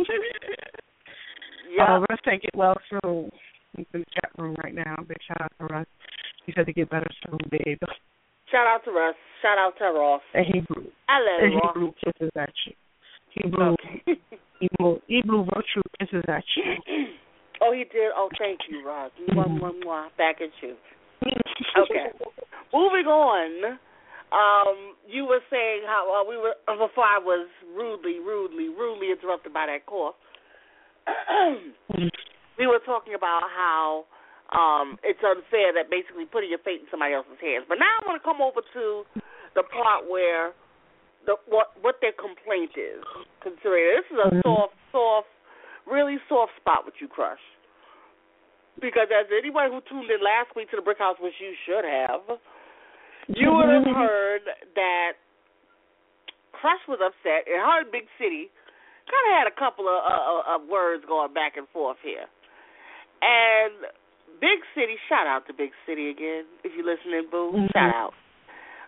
Yeah. Uh, Russ can't get well soon. He's in the chat room right now. Big shout out to Russ. He said to get better soon, babe. Shout out to Russ. Shout out to Ross. And he blew. I love and Ross. he blew kisses at you. He blew. Okay. he blew. He blew virtue kisses at you. Oh, he did. Oh, thank you, Ross. Mwah, mwah, mwah. Back at you. Okay. Moving on. Um, you were saying how uh, we were before I was rudely, rudely, rudely interrupted by that cough. We were talking about how um, it's unfair that basically putting your fate in somebody else's hands. But now I want to come over to the part where the what what their complaint is. Considering this is a soft, soft, really soft spot with you, Crush. Because as anybody who tuned in last week to the Brick House, which you should have, you would have heard that Crush was upset, and her in Big City kind of had a couple of, uh, of words going back and forth here. And Big City, shout out to Big City again, if you're listening, boo. Mm-hmm. Shout out.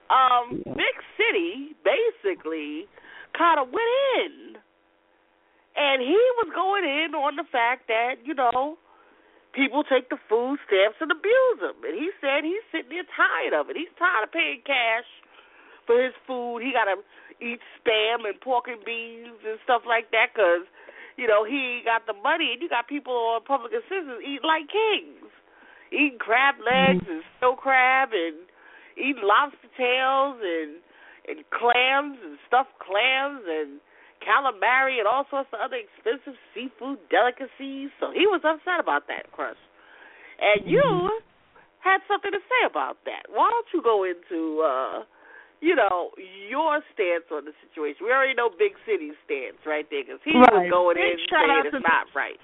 Um, Big City basically kind of went in And he was going in on the fact that, you know, people take the food stamps and abuse them. And he said he's sitting there tired of it. He's tired of paying cash for his food. He got to eat Spam and pork and beans and stuff like that because, you know, he got the money. And you got people on public assistance eating like kings, eating crab legs mm-hmm. and snow crab and eating lobster tails and, and clams and stuffed clams and calamari and all sorts of other expensive seafood delicacies. So he was upset about that, Crush. And you mm-hmm. had something to say about that. Why don't you go into, uh, you know, your stance on the situation? We already know Big City's stance right there because he right. was going Big in saying it's not right.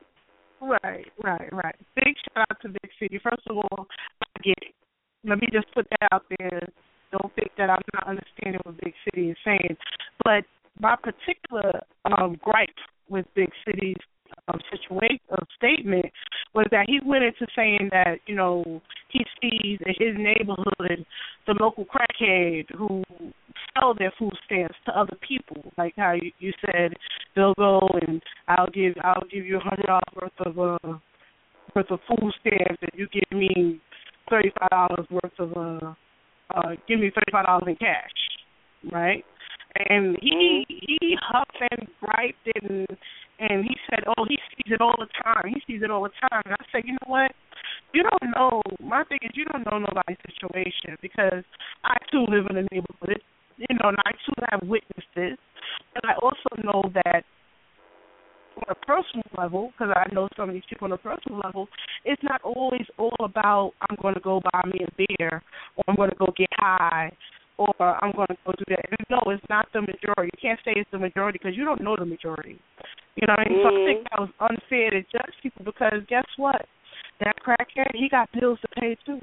Right, right, right. Big shout out to Big City. First of all, I get it. Let me just put that out there. Don't think that I'm not understanding what Big City is saying. But my particular um, gripe with Big City's um, situation uh, statement was that he went into saying that, you know, he sees in his neighborhood the local crackhead who sell their food stamps to other people, like how you, you said they'll go and I'll give I'll give you a hundred dollars worth of uh, worth of food stamps and you give me thirty five dollars worth of uh, uh, give me thirty five dollars in cash, right? And he he huffed and griped and and he said, oh, he sees it all the time. He sees it all the time. And I said, you know what? You don't know. My thing is you don't know nobody's situation because I, too, live in a neighborhood. It, you know, and I, too, have witnessed this. And I also know that on a personal level, because I know some of these people on a personal level, it's not always all about I'm going to go buy me a beer or I'm going to go get high or I'm going to go do that. No, it's not the majority. You can't say it's the majority because you don't know the majority. You know what I mean? Mm-hmm. So I think that was unfair to judge people because guess what? That crackhead, he got bills to pay too.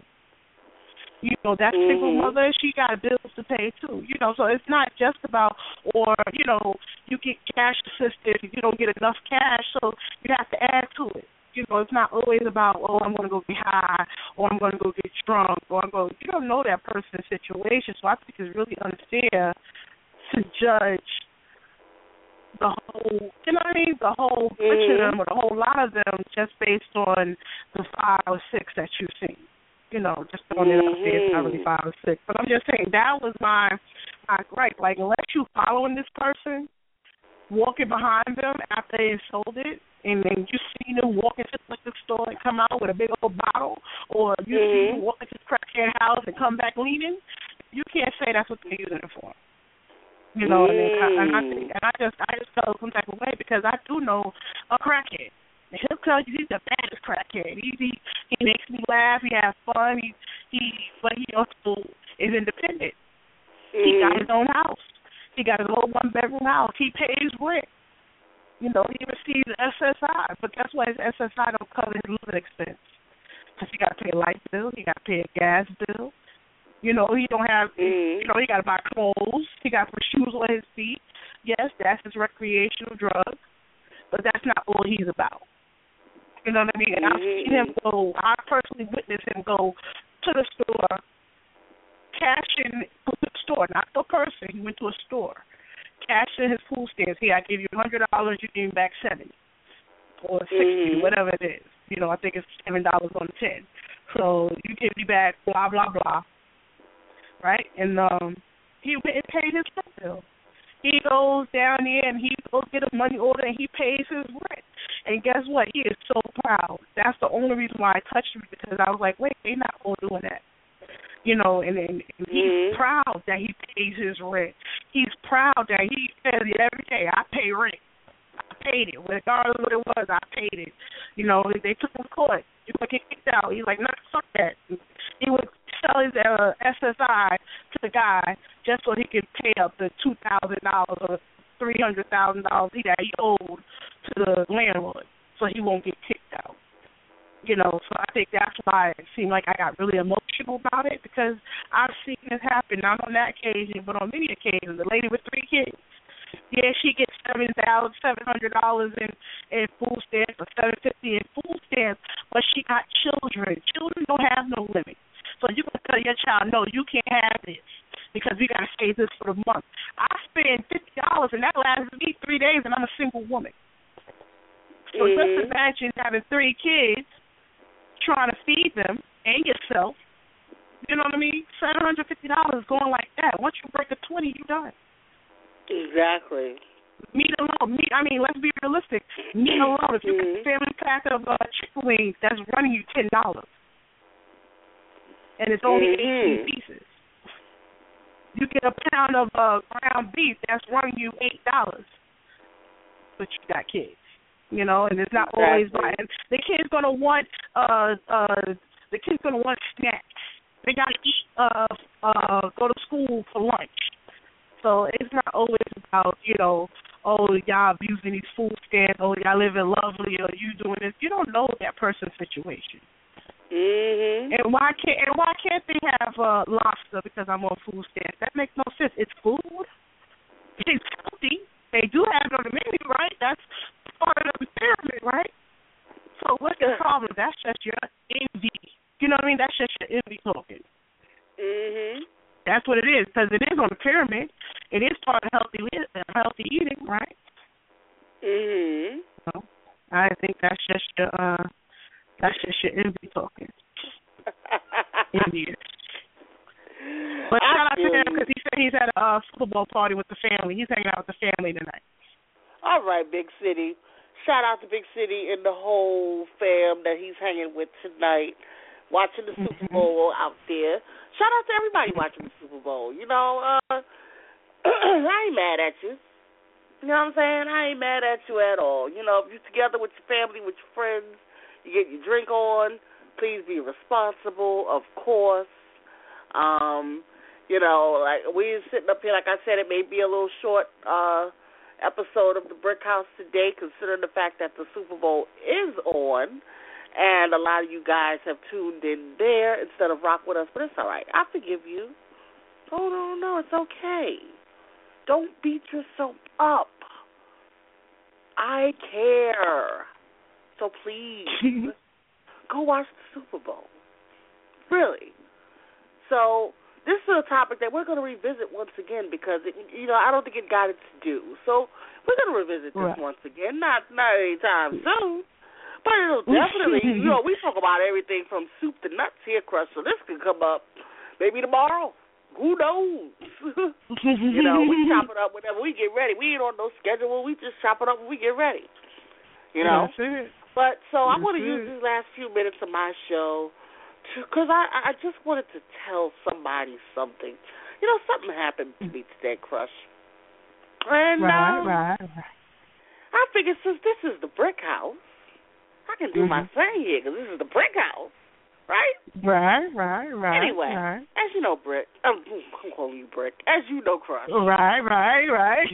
You know, that mm-hmm. single mother, she got bills to pay too. You know, so it's not just about, or, you know, you get cash assisted, you don't get enough cash, so you have to add to it. You know, it's not always about, oh, I'm going to go get high, or I'm going to go get drunk, or I'm going. You don't know that person's situation, so I think it's really unfair to judge the whole, you know what I mean, the whole bunch mm-hmm. of them, or the whole lot of them, just based on the five or six that you've seen. You know, just throwing it out there, it's not really five or six. But I'm just saying, that was my, my gripe. Like, unless you following this person, walking behind them after they sold it, and then you see them walk into the liquor store and come out with a big old bottle, or you mm-hmm. see them walk into the crackhead house and come back leaning, you can't say that's what they're using it for. You know, mm-hmm. and, I, and, I think, and I just I just felt some type of way because I do know a crackhead. And he'll tell you he's the baddest crackhead. He, he he makes me laugh. He has fun. He he, but he also is independent. Mm-hmm. He got his own house. He got his little one bedroom house. He pays rent. You know, he receives S S I, but guess what? His S S I don't cover his living expense because he got to pay a light bill. He got to pay a gas bill. You know, he don't have. Mm-hmm. You know, he got to buy clothes. He got to put shoes on his feet. Yes, that's his recreational drug, but that's not all he's about. You know what I mean? And I've seen him go, I personally witnessed him go to the store, cash in the store, not the person. He went to a store, cash in his food stamps. Here, I give you one hundred dollars, you give me back seventy or sixty, mm-hmm. whatever it is. You know, I think it's seven dollars on ten. So you give me back blah, blah, blah, right? And um, he went and paid his rent bill. He goes down there and he goes get a money order and he pays his rent. And guess what? He is so proud. That's the only reason why I touched him because I was like, wait, they're not all doing that. You know, and, and, and he's mm-hmm. proud that he pays his rent. He's proud that he says it every day. I pay rent. I paid it. Regardless of what it was, I paid it. You know, they took him to court. He would get kicked out. He's like, nah, fuck that. He would sell his uh, S S I to the guy just so he could pay up the two thousand dollars or three hundred thousand dollars that he owed to the landlord so he won't get kicked out. You know, so I think that's why it seemed like I got really emotional about it because I've seen this happen, not on that occasion, but on many occasions. The lady with three kids, yeah, she gets seven thousand seven hundred dollars in in food stamps or seven fifty in food stamps, but she got children. Children don't have no limit. So you can tell your child, no, you can't have this because we got to save this for the month. I spend fifty dollars, and that lasts me three days, and I'm a single woman. So mm-hmm. just imagine having three kids, trying to feed them and yourself. You know what I mean? seven hundred fifty dollars going like that. Once you break the twenty, you're done. Exactly. Meat alone. Meat. I mean, let's be realistic. Meat alone. If you mm-hmm. get a family pack of uh, chicken wings, that's running you ten dollars, and it's only mm-hmm. eighteen pieces. You get a pound of uh, ground beef, that's running you eight dollars, but you got kids. You know, and it's not exactly. always right. And the kid's gonna want uh uh the kid's gonna want snacks. They gotta eat uh uh go to school for lunch. So it's not always about, you know, oh y'all abusing these food stamps, oh y'all living lovely, or you doing this. You don't know that person's situation. Mhm. And why can't and why can't they have uh, lobster because I'm on food stamps? That makes no sense. It's food. It's healthy. They do have it on the menu, right? That's part of the pyramid, right? So what's the problem? That's just your envy. You know what I mean? That's just your envy talking. Mhm. That's what it is, because it is on the pyramid. It is part of healthy healthy eating, right? Mhm. So I think that's just your uh, that's just your envy talking. Envious. But shout out to him because he said he's at a uh, Super Bowl party with the family. He's hanging out with the family tonight. All right, Big City. Shout out to Big City and the whole fam that he's hanging with tonight, watching the mm-hmm. Super Bowl out there. Shout out to everybody watching the Super Bowl. You know, uh, I ain't mad at you. You know what I'm saying? I ain't mad at you at all. You know, if you're together with your family, with your friends, you get your drink on, please be responsible, of course. Um, you know, like we're sitting up here, like I said, it may be a little short uh, episode of the Brick House today, considering the fact that the Super Bowl is on, and a lot of you guys have tuned in there instead of rock with us, but it's all right. I forgive you. Oh, no, no, it's okay. Don't beat yourself up. I care. So please, go watch the Super Bowl. Really. So this is a topic that we're going to revisit once again because, it, you know, I don't think it got its due. So we're going to revisit this right. once again, not not anytime soon. But it'll definitely, you know, we talk about everything from soup to nuts here, Crush, so this could come up maybe tomorrow. Who knows? You know, we chop it up whenever we get ready. We ain't on no schedule. We just chop it up when we get ready. You know? That's it. But so That's I want to it. use these last few minutes of my show because I, I just wanted to tell somebody something. You know, something happened to me today, Crush. And right, um, right, right. I figured since this is the Brick House, I can do mm-hmm. my thing here because this is the Brick House, right? Right, right, right. Anyway, right. as you know, Brick, um, I'm calling you Brick. As you know, Crush. Right, right, right.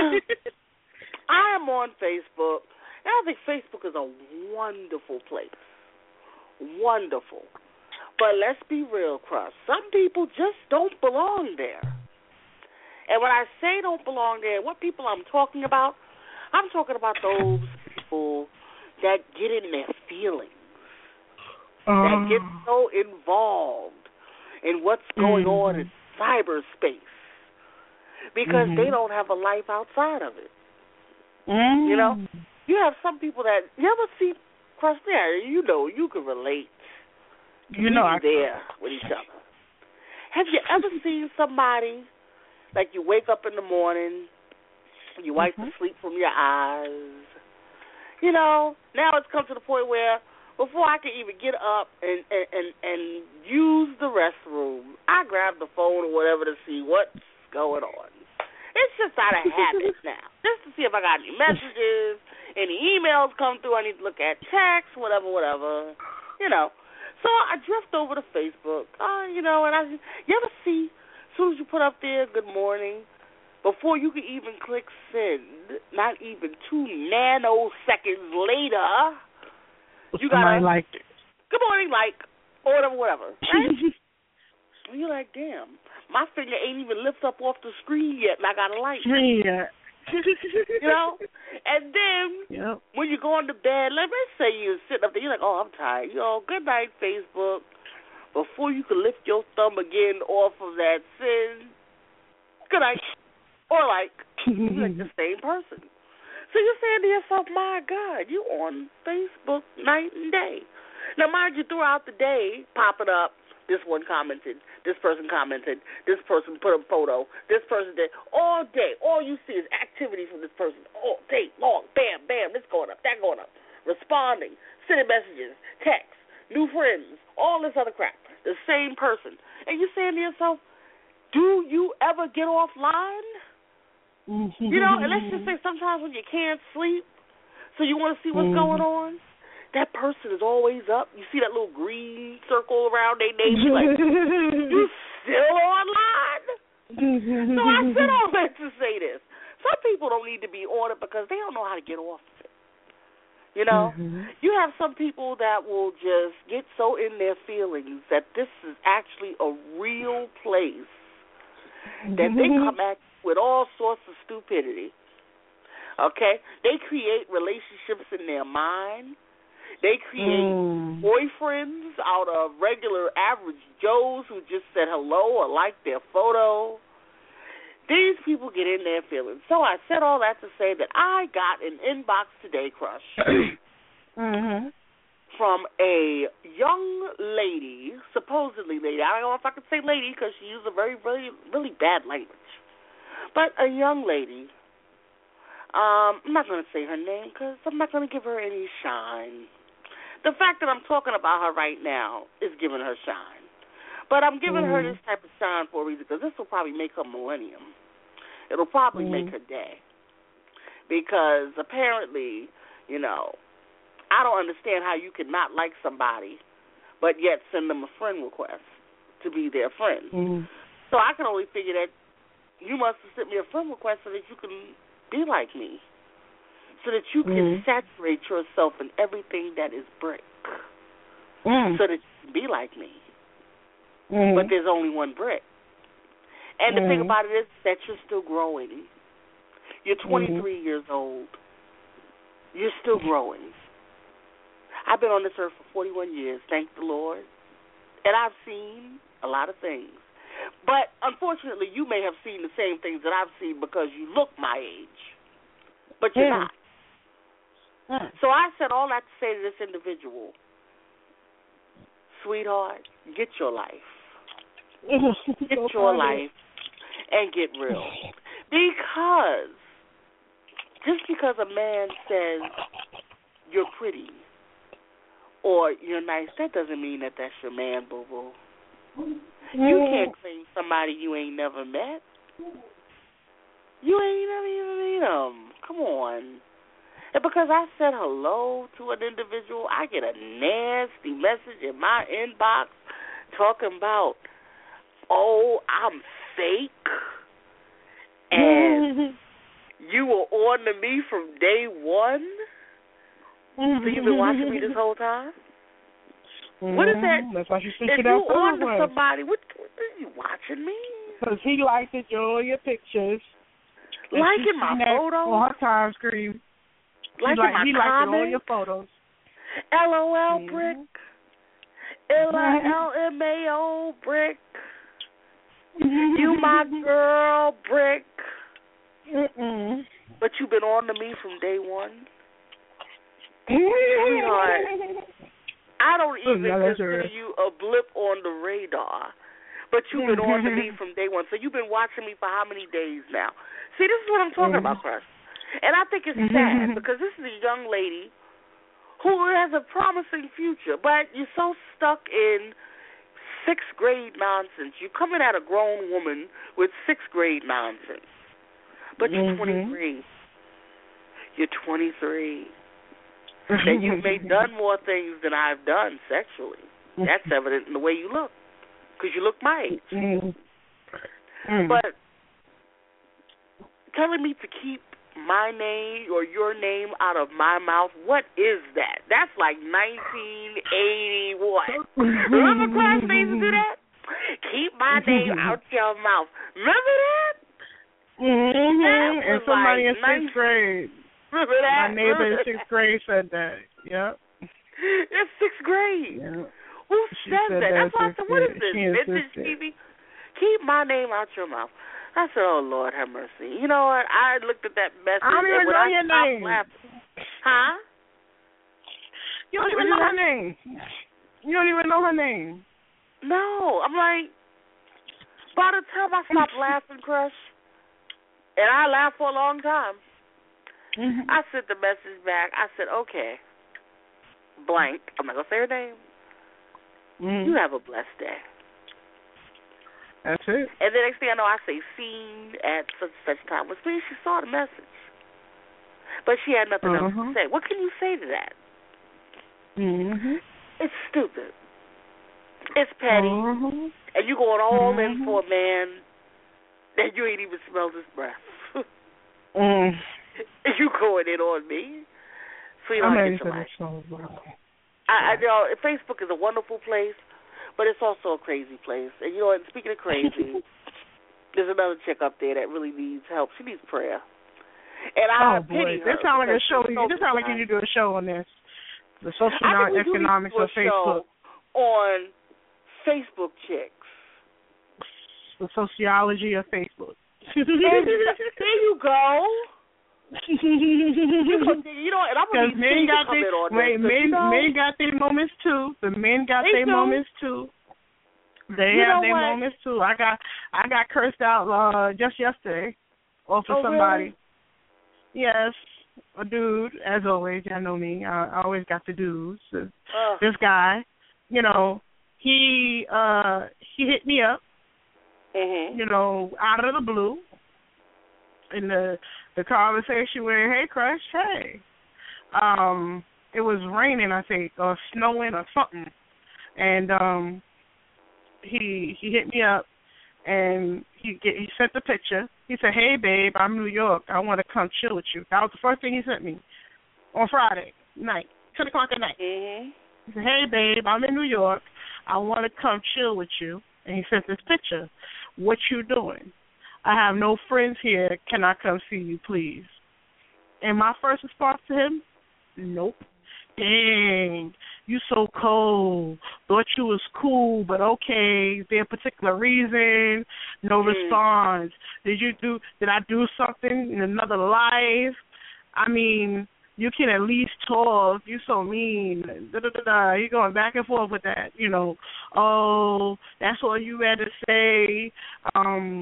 I am on Facebook, and I think Facebook is a wonderful place. Wonderful. But let's be real, Crush. Some people just don't belong there. And when I say don't belong there, what people I'm talking about, I'm talking about those people that get in their feelings, um. that get so involved in what's going mm-hmm. on in cyberspace because mm-hmm. they don't have a life outside of it. Mm-hmm. You know? You have some people that, you ever see, Crush, there, you know, you can relate. You know, I there with each other. Have you ever seen somebody, like you wake up in the morning, you wipe mm-hmm. the sleep from your eyes, you know, now it's come to the point where before I can even get up and, and, and, and use the restroom, I grab the phone or whatever to see what's going on. It's just out of habit now, just to see if I got any messages, any emails come through, I need to look at text, whatever, whatever, you know. So I drift over to Facebook, uh, you know, and I, you ever see, as soon as you put up there, good morning, before you can even click send, not even two nanoseconds later, you got to, like it. Good morning, like, or whatever, whatever, right? And you're like, damn, my finger ain't even lift up off the screen yet, and I got a light. Yeah. You know? And then, yep. when you go into bed, let me say you're sitting up there, you're like, oh, I'm tired. You know, good night, Facebook. Before you can lift your thumb again off of that send, good night. or like, like the same person. So you're saying to yourself, my God, you on Facebook night and day. Now, mind you, throughout the day, popping up, this one commented, this person commented, this person put a photo, this person did. All day, all you see is activity from this person. All day long, bam, bam, this going up, that going up. Responding, sending messages, texts, new friends, all this other crap. The same person. And you're saying to yourself, do you ever get offline? You know, and let's just say sometimes when you can't sleep, so you want to see what's going on, that person is always up. You see that little green circle around their name. You're like, you still online? So I said all that to say this. Some people don't need to be on it because they don't know how to get off of it. You know? Mm-hmm. You have some people that will just get so in their feelings that this is actually a real place that they come at with all sorts of stupidity. Okay? They create relationships in their mind. They create mm. boyfriends out of regular average Joes who just said hello or liked their photo. These people get in their feelings. So I said all that to say that I got an inbox today, Crush, mm-hmm. from a young lady, supposedly lady. I don't know if I could say lady because she used a very, really, really bad language. But a young lady. Um, I'm not going to say her name because I'm not going to give her any shine. The fact that I'm talking about her right now is giving her shine. But I'm giving mm-hmm. her this type of shine for a reason because this will probably make her millennium. It'll probably mm-hmm. make her day. Because apparently, you know, I don't understand how you can not like somebody but yet send them a friend request to be their friend. Mm-hmm. So I can only figure that you must have sent me a friend request so that you can be like me. So that you can mm. saturate yourself in everything that is brick. Mm. So that you can be like me. Mm. But there's only one brick. And mm. the thing about it is that you're still growing. You're twenty-three mm. years old. You're still growing. I've been on this earth for forty-one years, thank the Lord. And I've seen a lot of things. But unfortunately, you may have seen the same things that I've seen because you look my age. But you're mm. not. So I said all that to say to this individual, sweetheart, get your life. Get your life and get real. Because just because a man says you're pretty or you're nice, that doesn't mean that that's your man, boo-boo. You can't claim somebody you ain't never met. You ain't never even meet them. Come on. And because I said hello to an individual, I get a nasty message in my inbox talking about, oh, I'm fake, and you were on to me from day one? So you've been watching me this whole time? Mm-hmm. What is that? That's why she sent if you that you on to somebody, what, what are you watching me? Because he liked it, all your pictures. Liking my photos? On her time screen. Liking like, my he comments? liked all your photos. L O L mm-hmm. brick. L L M A O brick. You my girl brick. Mm-mm. But you've been on to me from day one? Sweetheart, I don't even consider you a blip on the radar. But you've been on to me from day one. So you've been watching me for how many days now? See, this is what I'm talking mm-hmm. about, Crush. And I think it's sad because this is a young lady who has a promising future, but you're so stuck in sixth grade nonsense. You're coming at a grown woman with sixth grade nonsense. But you're mm-hmm. twenty-three. You're twenty-three. And you may have done more things than I've done sexually. That's evident in the way you look, because you look my age. Mm-hmm. But telling me to keep my name or your name out of my mouth, what is that? That's like nineteen eighty what? Remember class they used to do that? Keep my name out your mouth. Remember that? Mm-hmm. That and somebody like in sixth grade. Remember that? My neighbor in sixth grade said that. Yep. It's sixth grade. Yep. Who she said, said that? that? That's why I said, what is this? Vintage T V? Keep my name out your mouth. I said, oh, Lord, have mercy. You know what? I looked at that message. I don't even and when know I your name. Laughing, huh? You don't even know her name. You don't even know her name. No. I'm like, by the time I stopped laughing, Crush, and I laughed for a long time, mm-hmm. I sent the message back. I said, okay, blank. I'm not going to say her name. Mm-hmm. You have a blessed day. That's it. And the next thing I know, I say, seen at such such time, which means she saw the message. But she had nothing uh-huh. else to say. What can you say to that? Mm-hmm. It's stupid. It's petty. Mm-hmm. And you going all mm-hmm. in for a man that you ain't even smelled his breath. mm. You going in on me. Sweetheart, get your life. I, I know Facebook is a wonderful place, but it's also a crazy place. And, you know, and speaking of crazy, there's another chick up there that really needs help. She needs prayer. And I oh, boy. pity her. This sounds like a show. This sounds like you do a show on this. The social economics of Facebook. On Facebook chicks. The sociology of Facebook. And there you go. you, you know, and I'm going to men got their, on wait, this, men, you know, men got their moments too. The men got they their do. moments too. They you have their what? moments too. I got I got cursed out uh, just yesterday off of oh, somebody. Really? Yes, a dude. As always, y'all know me. I, I always got the dudes. Uh, uh. This guy, you know, he uh, he hit me up. Mm-hmm. You know, out of the blue. In the the conversation where, hey, Crush, hey. Um, it was raining, I think, or snowing or something. And um, he he hit me up, and he get, he sent the picture. He said, hey, babe, I'm in New York. I want to come chill with you. That was the first thing he sent me on Friday night, ten o'clock at night. Mm-hmm. He said, hey, babe, I'm in New York. I want to come chill with you. And he sent this picture. What you doing? I have no friends here. Can I come see you, please? And my first response to him, nope. Dang, you so cold. Thought you was cool, but okay. Is there a particular reason? No mm. response. Did you do? Did I do something in another life? I mean, you can at least talk. You so mean. Da, da, da, da. You going back and forth with that, you know. Oh, that's all you had to say. Um.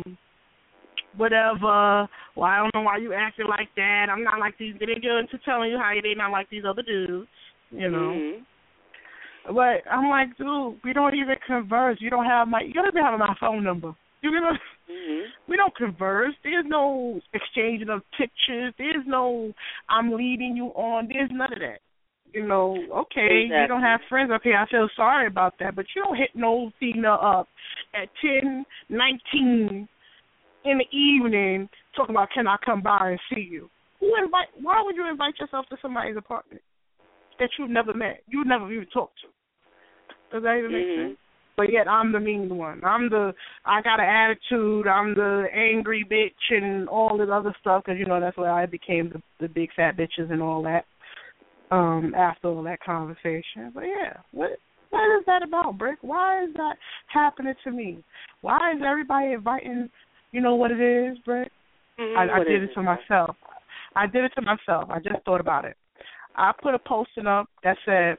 Whatever. Well, I don't know why you acting like that. I'm not like these. They didn't get into telling you how they not like these other dudes, you know. Mm-hmm. But I'm like, dude, we don't even converse. You don't have my. You don't even have my phone number. You know. Mm-hmm. We don't converse. There's no exchanging of pictures. There's no I'm leading you on. There's none of that. You know. Okay, exactly. You don't have friends. Okay, I feel sorry about that. But you don't hit no female up at ten, nineteen. In the evening, talking about can I come by and see you? Who invite? Why would you invite yourself to somebody's apartment that you've never met, you've never even talked to? Does that even make mm-hmm. sense? But yet I'm the mean one. I'm the I got an attitude. I'm the angry bitch and all this other stuff because you know that's where I became the, the big fat bitches and all that. Um, after all that conversation, but yeah, what what is that about, Brick? Why is that happening to me? Why is everybody inviting? You know what it is, Brett? Mm-hmm. I, I did it it to myself. I did it to myself. I just thought about it. I put a posting up that said,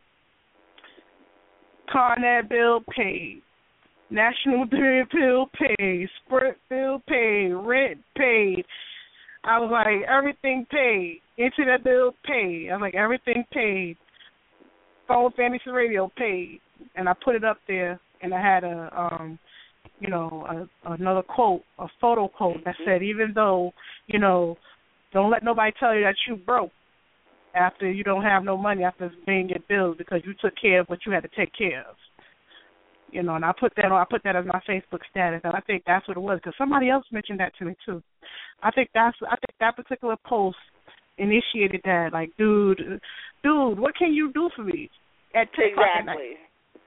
Carnet bill paid, National Grid bill paid, Sprint bill paid, rent paid. I was like, everything paid. Internet bill paid. I was like, everything paid. Phone Fantasy Radio paid. And I put it up there, and I had a... um. you know, a, another quote, a photo quote that said, even though, you know, don't let nobody tell you that you broke after you don't have no money after paying your bills because you took care of what you had to take care of. You know, and I put that on, I put that as my Facebook status, and I think that's what it was because somebody else mentioned that to me too. I think that's, I think that particular post initiated that. Like, dude, dude, what can you do for me at ten o'clock at night?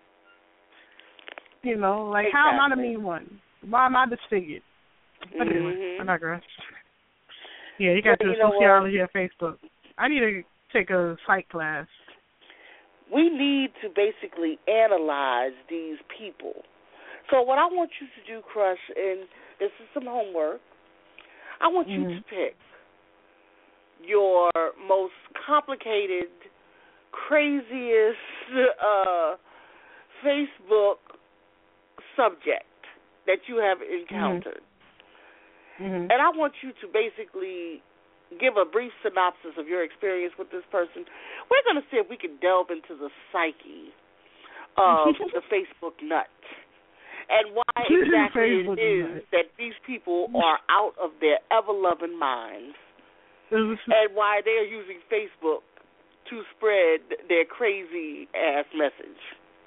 You know, like, exactly. How am I the mean one? Why am I disfigured? But mm-hmm. anyway, I digress. Yeah, you got to do you know sociology at Facebook. I need to take a psych class. We need to basically analyze these people. So what I want you to do, Crush, and this is some homework, I want you mm-hmm. to pick your most complicated, craziest uh, Facebook subject that you have encountered. Mm-hmm. And I want you to basically give a brief synopsis of your experience with this person. We're going to see if we can delve into the psyche of the Facebook nut and why exactly it is that these people are out of their ever-loving minds and why they're using Facebook to spread their crazy-ass message.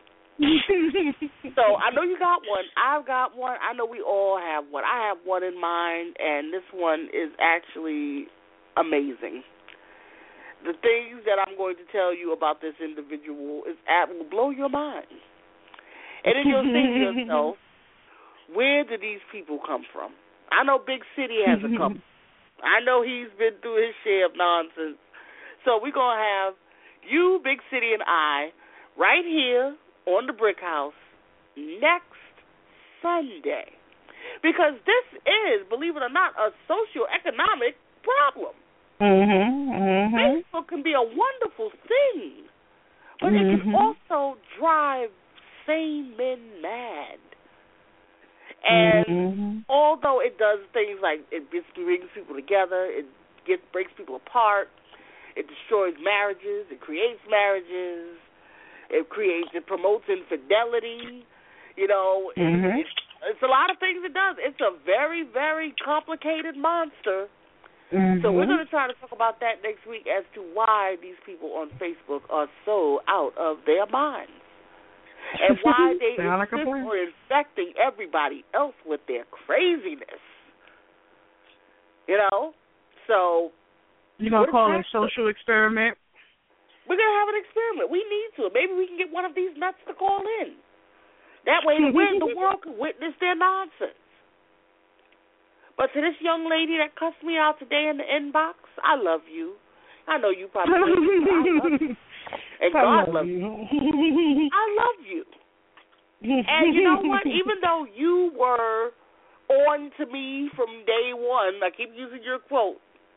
So I know you got one. I've got one. I know we all have one. I have one in mind, and this one is actually amazing. The things that I'm going to tell you about this individual is at, will blow your mind. And then you'll think to yourself, where do these people come from? I know Big City has a couple. I know he's been through his share of nonsense. So we're going to have you, Big City, and I right here on the Brick House next Sunday. Because this is, believe it or not, a socioeconomic problem. Mm-hmm, mm-hmm. Facebook can be a wonderful thing, but mm-hmm. it can also drive sane men mad. And mm-hmm. although it does things like it brings people together, it gets, breaks people apart, it destroys marriages, it creates marriages, it creates, it promotes infidelity, you know, mm-hmm. it, it's, it's a lot of things it does. It's a very, very complicated monster. Mm-hmm. So we're going to try to talk about that next week as to why these people on Facebook are so out of their minds and why they like insist on infecting everybody else with their craziness. You know? So you're going to call it a social experiment? We're going to have an experiment. We need to. Maybe we can get one of these nuts to call in. That way the, the world can witness their nonsense. But to this young lady that cussed me out today in the inbox, I love you. I know you probably love me, but I love you. And I God love loves you. you. I love you. And you know what? Even though you were on to me from day one, I keep using your quote,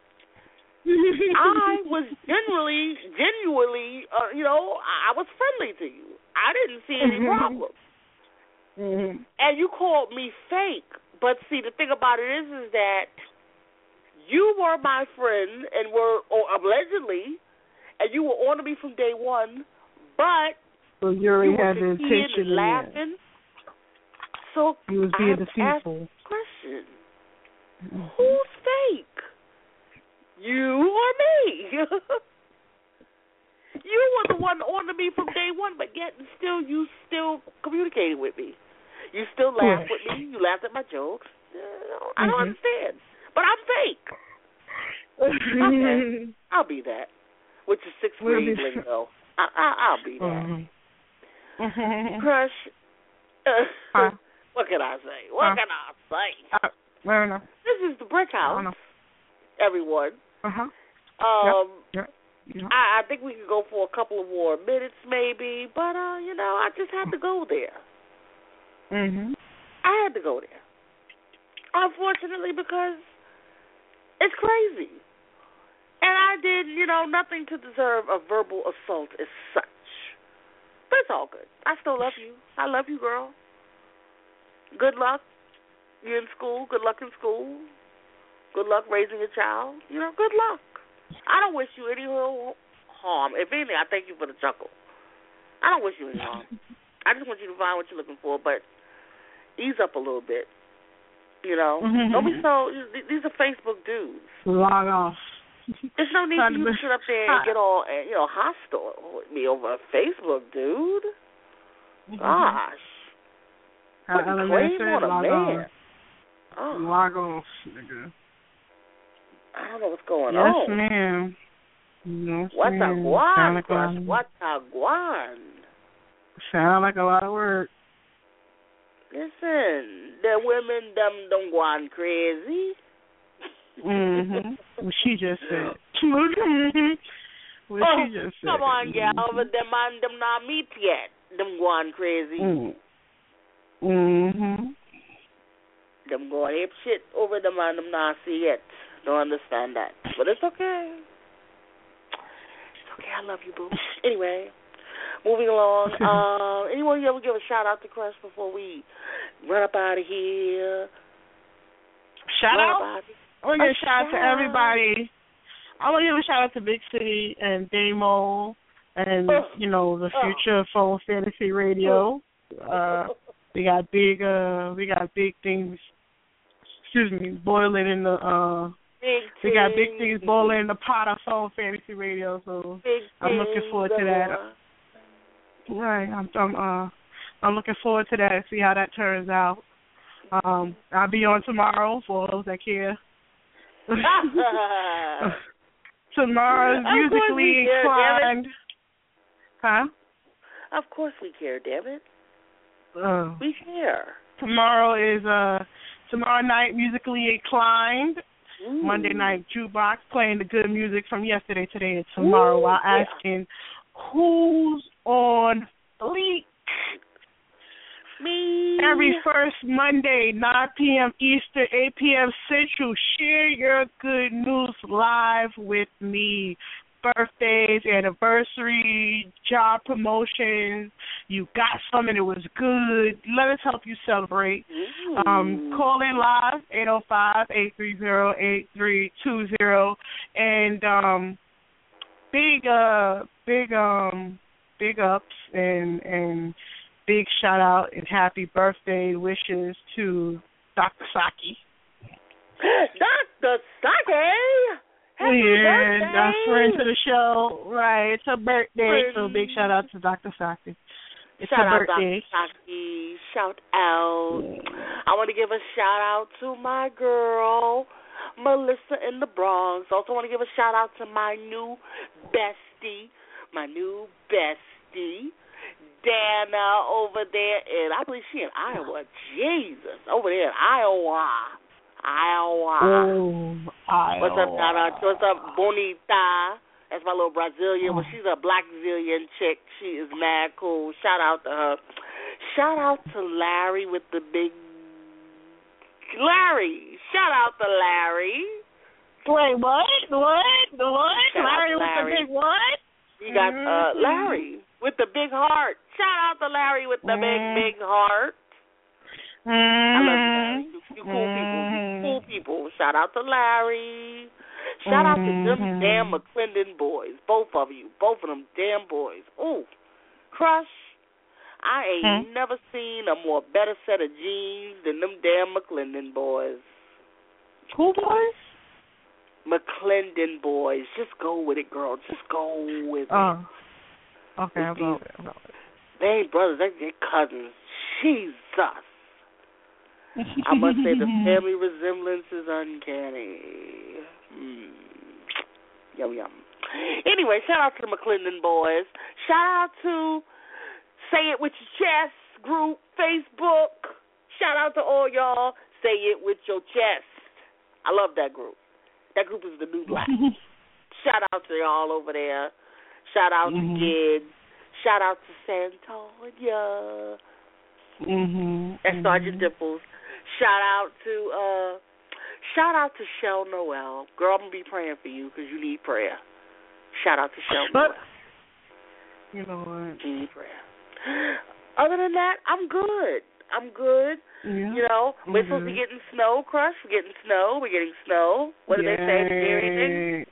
I was generally, genuinely, uh, you know, I was friendly to you. I didn't see any problem. Mm-hmm. And you called me fake. But see, the thing about it is, is that you were my friend and were, or allegedly, and you were on to me from day one, but so you already you had were the intention laughing. So you was I being have to ask deceitful. the question, mm-hmm. who's fake? You or me? You were the one on to me from day one, but yet still you still communicated with me. You still laugh with me. You laughed at my jokes. Uh, I don't mm-hmm. understand. But I'm fake. Okay. I'll be that. With your sixth grade lingo. I, I, I'll be that. Mm-hmm. Crush. Uh, huh? What can I say? What huh? can I say? Uh, I don't know. This is the Brick House, everyone. Uh-huh. Um, yep. Yep. Yep. I, I think we could go for a couple of more minutes maybe, but, uh, you know, I just had to go there. Mm-hmm. I had to go there. Unfortunately, because it's crazy. And I did, you know, nothing to deserve a verbal assault as such. But it's all good. I still love you. I love you, girl. Good luck. You're in school. Good luck in school. Good luck raising a child. You know, good luck. I don't wish you any harm. If anything, I thank you for the chuckle. I don't wish you any harm. I just want you to find what you're looking for, but ease up a little bit. You know, mm-hmm. don't be so. These are Facebook dudes. Log off. There's no need for you to sit up there and get all, you know, hostile with me over Facebook, dude. Mm-hmm. Gosh, putting claim on a man. Oh. Log off, nigga. I don't know what's going yes, on. Ma'am. Yes, What's a ma'am. guan, crush? What's a guan? Sound like a lot of work. Listen, the women them don't go on crazy. Mm-hmm. What she just said. What oh, she just said. Come on, gal, mm-hmm. but them man them not meet yet. Them go on crazy. Mm. Mm-hmm. Them going ape shit over them and them not see it. Don't understand that. But it's okay. It's okay. I love you, boo. Anyway, moving along. Uh, anyone you ever give a shout out to Crush before we run up out of here? Shout run out? Out I want to give a shout out to everybody. I want to give a shout out to Big City and Damo and, uh, you know, the future uh, Phone Fantasy Radio. Uh, we got big, uh, we got big things. Excuse me, boiling in the. Uh, big we got big things boiling in the pot of Phone Fantasy Radio. So big I'm looking forward to that. Right, I'm, I'm, uh, I'm looking forward to that. See how that turns out. Um, I'll be on tomorrow for those that care. Tomorrow's musically inclined. Huh? Of course we care, damn it. Uh, we care. Tomorrow is uh tomorrow night musically inclined. Ooh. Monday night jukebox playing the good music from yesterday, today, and tomorrow. Ooh, while yeah. asking who's on fleek. Me. Every first Monday, nine p.m. Eastern, eight p.m. Central, share your good news live with me. Birthdays, anniversary, job promotions. You got something that was good. Let us help you celebrate. Um, call in live, eight oh five, eight three zero, eight three two zero. And um, big, uh, big, um, big ups and and. Big shout out and happy birthday wishes to Doctor Saki. Doctor Saki! Happy yeah, birthday! that's friend to the show. Right, it's her birthday, so big shout out to Doctor Saki. It's shout her out birthday. Doctor Saki. Shout out. I want to give a shout out to my girl, Melissa in the Bronx. Also want to give a shout out to my new bestie, my new bestie, Dana over there in, I believe she in Iowa. Jesus, over there in Iowa. Iowa. Oh, Iowa. What's up, Dana? What's up, Bonita? That's my little Brazilian. Oh. Well, she's a black Brazilian chick. She is mad cool. Shout out to her. Shout out to Larry with the big... Larry. Shout out to Larry. Wait, what? What? What? Shout Larry with Larry. the big what? You got uh, Larry with the big heart. Shout out to Larry with the big, big heart. Mm-hmm. I love you, Larry. You, you cool people. You cool people. Shout out to Larry. Shout out to them damn McClendon boys. Both of you. Both of them damn boys. Ooh. Crush, I ain't hmm? never seen a more better set of jeans than them damn McClendon boys. Who boys? McClendon boys. Just go with it, girl. Just go with oh. it. Okay, I'm going with it. They ain't brothers. They, they're cousins. Jesus. I must say the family resemblance is uncanny. Mm. Yum, yum. Anyway, shout out to the McClendon boys. Shout out to Say It With Your Chest group, Facebook. Shout out to all y'all. Say It With Your Chest. I love that group. That group is the new black. Shout out to y'all over there. Shout out mm-hmm. to Gids. Shout out to Santonia. Mm-hmm. And Sergeant mm-hmm. Dipples. Shout out to uh, shout out to Shell Noel. Girl, I'm gonna be praying for you because you need prayer. Shout out to Shell Noel. You know what? You need prayer. Other than that, I'm good. I'm good. Yeah. You know, we're mm-hmm. supposed to be getting snow, Crush. We're getting snow. We're getting snow. What did Yay. they say? Did you hear anything?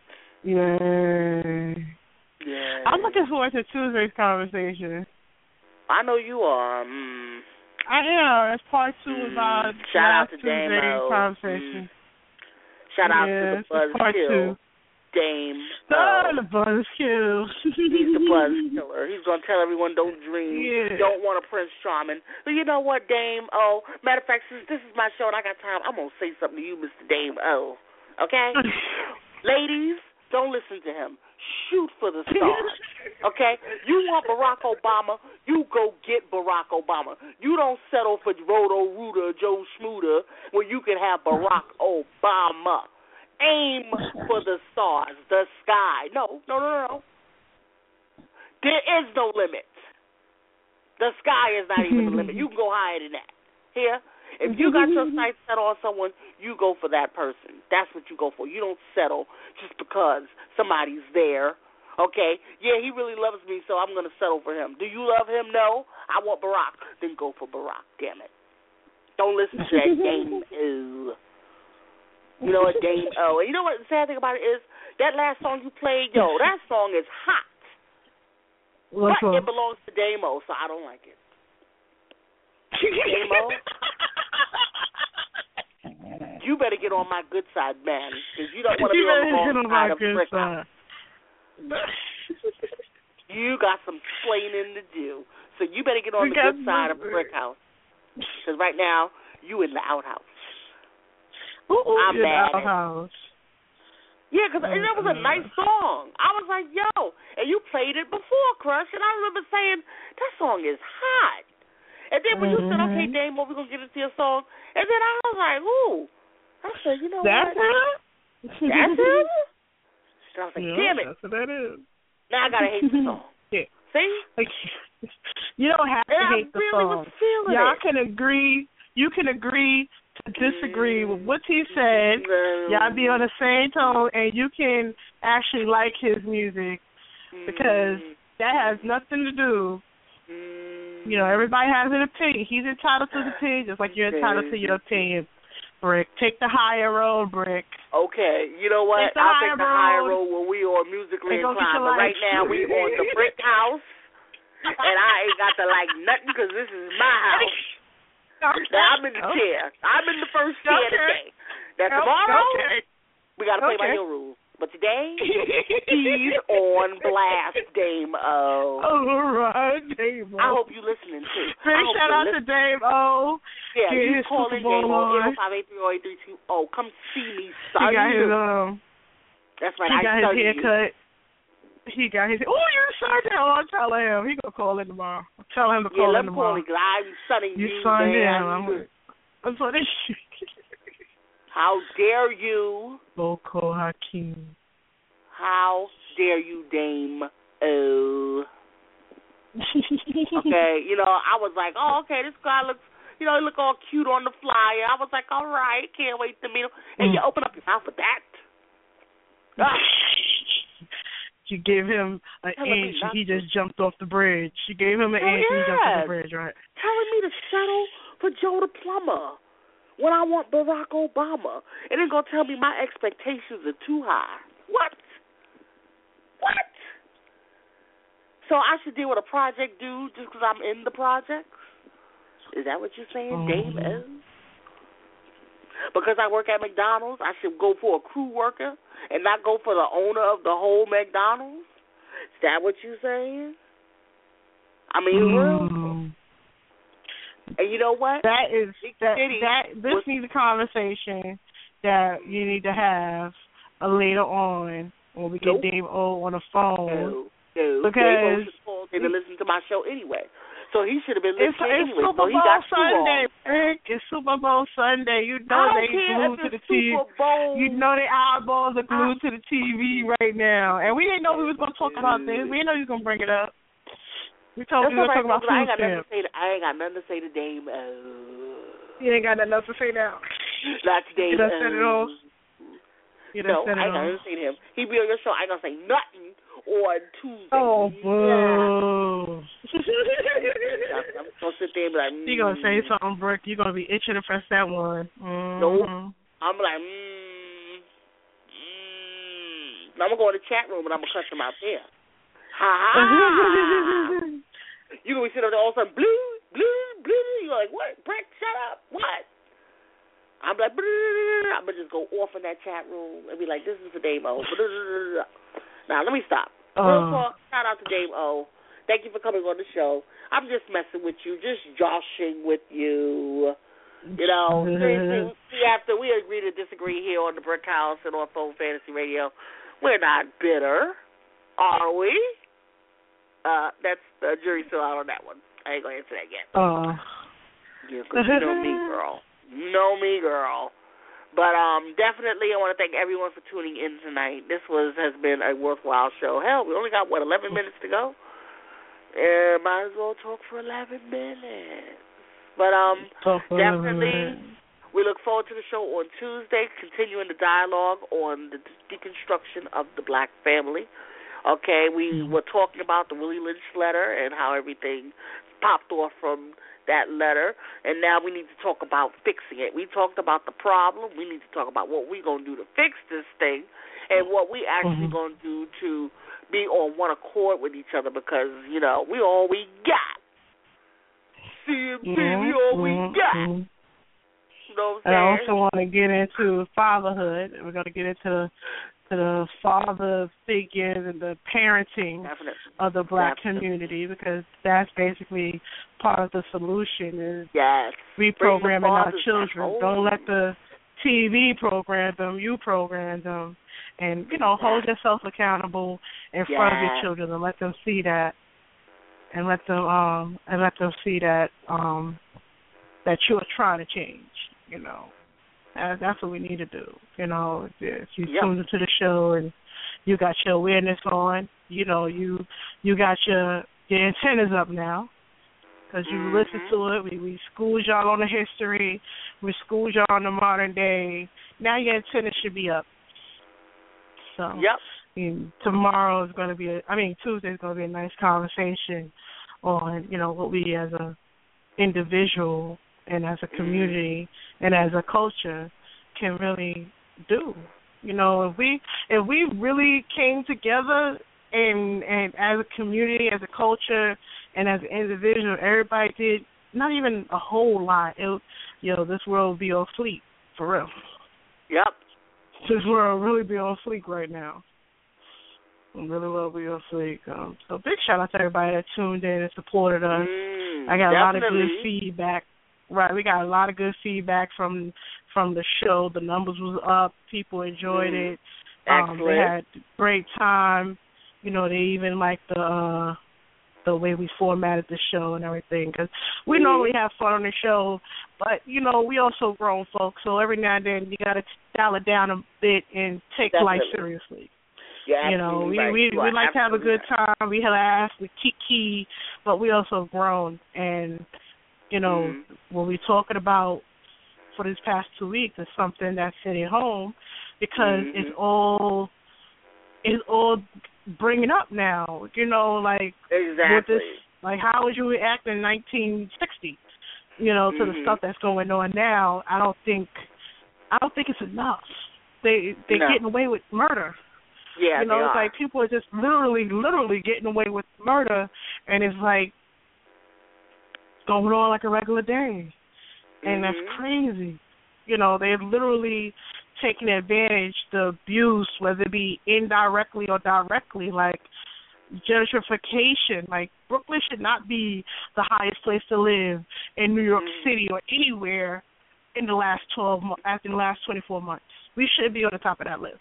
Yay. Yeah. I'm looking forward to Tuesday's conversation. I know you are. Mm. I am. That's part two mm. of our Shout out to Tuesday's Dame conversation. Mm. Shout out yes, to the Buzzkill. Dame. Oh, the Buzzkill. He's the Buzzkiller. He's going to tell everyone don't dream. Yeah. Don't want a Prince Charming. But you know what, Dame? Oh, matter of fact, since this is my show and I got time, I'm going to say something to you, Mister Dame. Oh, okay? Ladies, don't listen to him. Shoot for the stars, okay? You want Barack Obama, you go get Barack Obama. You don't settle for Roto Rooter, Joe Schmooter, when you can have Barack Obama. Aim for the stars, the sky. No, no, no, no. There is no limit. The sky is not even the limit. You can go higher than that. Here, If you got your sights set on someone, you go for that person. That's what you go for. You don't settle just because somebody's there. Okay, yeah, he really loves me, so I'm going to settle for him. Do you love him? No. I want Barack. Then go for Barack, damn it. Don't listen to that Dame O. You know what, Dame O. And you know what the sad thing about it is? That last song you played, yo, that song is hot. What's but wrong? it belongs to Dame O, so I don't like it. Dame O, you better get on my good side, man, because you don't want to be on the wrong side of the brick house. You got some explaining to do, so you better get on the good side of the brick house. Because right now, you in the outhouse. Ooh, I'm in mad. The outhouse. Yeah, because oh, that was a nice song. I was like, yo, and you played it before, Crush, and I remember saying, that song is hot. And then when mm-hmm. you said, okay, Dame, well, we're going to get into your song, and then I was like, ooh. I said, you know that's what? It? That's it? And I was like, yeah, damn it. That's what that is. Now I got to hate the song. Yeah. See? You don't have to and hate I the really song. Was feeling Y'all it. can agree. You can agree to disagree with what he said. Mm. Y'all be on the same tone, and you can actually like his music because mm. that has nothing to do. Mm. You know, everybody has an opinion. He's entitled to his opinion, just like you're entitled to your opinion. Brick, take the higher road, Brick. Okay, you know what? Take the I'll higher take the road. higher road when we are musically Hey, go get inclined. your But right life. now we on the brick house, and I ain't got to like nothing because this is my house. Okay. Now I'm in the okay. chair. I'm in the first chair okay. today. Now tomorrow okay. we got to play okay. by your rules. But today he's on blast, Dame O. All right, Dame O. I hope you listening too. Big shout out listening. to Dame O. Yeah, Get you his call in Super Bowl Dame O on. eight oh five, eight three oh, eight three two oh. Come see me, He son. got his um. That's right. He I got his tell you. haircut. He got his. Oh, you son him! I'm telling him. He gonna call in tomorrow. I'm telling him to call yeah, in let him call tomorrow. me because I'm sunning You you, son man. him. I'm. I'm so this. How dare you? Boko Hakeem. How dare you, Dame O? Okay, you know, I was like, oh, okay, this guy looks, you know, he look all cute on the flyer. I was like, all right, can't wait to meet him. And Mm. you open up your mouth with that. Ah. You gave him an Telling me inch, not he to. just jumped off the bridge. You gave him an Oh, inch, and he jumped off yes. the bridge, right? Telling me to settle for Joe the plumber when I want Barack Obama, and then gonna tell me my expectations are too high. What? What? So I should deal with a project dude just because I'm in the projects? Is that what you're saying, Oh. Dame O? Because I work at McDonald's, I should go for a crew worker and not go for the owner of the whole McDonald's? Is that what you're saying? I mean, real. Mm. And you know what? That is Big that City that this was- needs a conversation that you need to have uh, later on when we get Nope. Dave O on the phone. No, no. Because Dave should call in to listen to my show anyway. So he should have been It's, listening it's anyway. Super So he Bowl got two Sunday, wrong. Rick. It's Super Bowl Sunday. You I know don't they care glued if to the it's T V. Super Bowl. You know their eyeballs are glued to the T V right now. And we didn't know we was going to talk about this. We didn't know you was going to bring it up. We told That's you we were all right, talking about folks, I food ain't got nothing stamps. to say to, I ain't got nothing to say to Dame O. You ain't got nothing else to say now. Not to Dame You done said it all. O. You done No, said I it ain't got all. nothing to say to him. He be on your show. I ain't gonna say nothing on Tuesday. Oh, Yeah. boo. I'm gonna sit there and be like, mm. You gonna say something, Brooke. You gonna be itching to press that one. Mm-hmm. Nope. I'm like, mm, mm. Now I'm gonna go in the chat room and I'm gonna cuss him out there. Ha ha. You gonna be sitting there all of a sudden, blue, blue, blue. You're like, what? Brett, shut up. What? I'm like, I'm gonna just go off in that chat room and be like, this is for Dame O. Now let me stop. Real Uh. talk. Shout out to Dame O. Thank you for coming on the show. I'm just messing with you, just joshing with you. You know, seriously, we have to, we agree to disagree here on the Brick House and on Phone Fantasy Radio. We're not bitter, are we? Uh, that's the jury's still out on that one. I ain't gonna answer that yet. Oh. Yeah, 'cause you know me, girl. You know me, girl. But um, definitely, I want to thank everyone for tuning in tonight. This was has been a worthwhile show. Hell, we only got what eleven minutes to go. Yeah, might as well talk for eleven minutes. But um, Oh, definitely, we look forward to the show on Tuesday, continuing the dialogue on the deconstruction of the black family. Okay, we mm-hmm. were talking about the Willie Lynch letter and how everything popped off from that letter, and now we need to talk about fixing it. We talked about the problem. We need to talk about what we're going to do to fix this thing and what we actually mm-hmm. going to do to be on one accord with each other, because, you know, we all we got. C M P, mm-hmm. we all we mm-hmm. got. You know what I'm and I saying? also want to get into fatherhood. We're going to get into to the father figures and the parenting Definitely. of the black Definitely. community, because that's basically part of the solution is yes. reprogramming our fathers children. back Don't home. let the T V program them, you program them. And, you know, hold yourself accountable in yes. front of your children and let them see that and let them um and let them see that um that you're trying to change, you know. And that's what we need to do. You know, if you yep. tuned into the show and you got your awareness on, you know, you you got your your antennas up now because you mm-hmm. listen to it. We we schooled y'all on the history. We schooled y'all on the modern day. Now your antennas should be up. So yep. I mean, tomorrow is going to be, a, I mean, Tuesday is going to be a nice conversation on, you know, what we as a individual and as a community and as a culture can really do. You know, if we if we really came together and and as a community, as a culture, and as an individual, everybody did not even a whole lot. It, you know, this world would be on fleek for real. Yep. This world really be on fleek right now. It really will be on fleek. Um, so big shout out to everybody that tuned in and supported us. Mm, I got a lot of definitely. good feedback. Right, we got a lot of good feedback from from the show. The numbers was up. People enjoyed mm. it. Um, Excellent. they had a great time. You know, they even liked the uh, the way we formatted the show and everything. Because we mm. normally have fun on the show, but, you know, we also grown folks. So every now and then you got to dial it down a bit and take Definitely. life seriously. Yeah, you know, we right. we, we like to have a good right. time. We laugh, we kiki, but we also grown. And, you know, mm-hmm. what we're talking about for this past two weeks is something that's hitting home because mm-hmm. it's all it's all bringing up now. You know, like exactly. with this, like how would you react in nineteen sixty? You know, to mm-hmm. the stuff that's going on now. I don't think I don't think it's enough. They they're no. getting away with murder. Yeah, you know, they it's are. like people are just literally, literally getting away with murder, and it's like going on like a regular day, and mm-hmm. that's crazy. You know, they're literally taking advantage, the abuse, whether it be indirectly or directly, like gentrification. Like Brooklyn should not be the highest place to live in New York mm-hmm. City or anywhere in the last twelve months, after the last twenty-four months. We should be on the top of that list.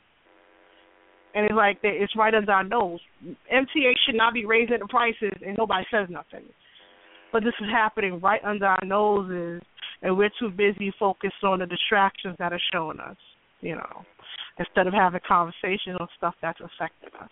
And it's like, it's right under our nose. M T A should not be raising the prices and nobody says nothing. But this is happening right under our noses, and we're too busy focused on the distractions that are showing us, you know, instead of having conversations on stuff that's affecting us.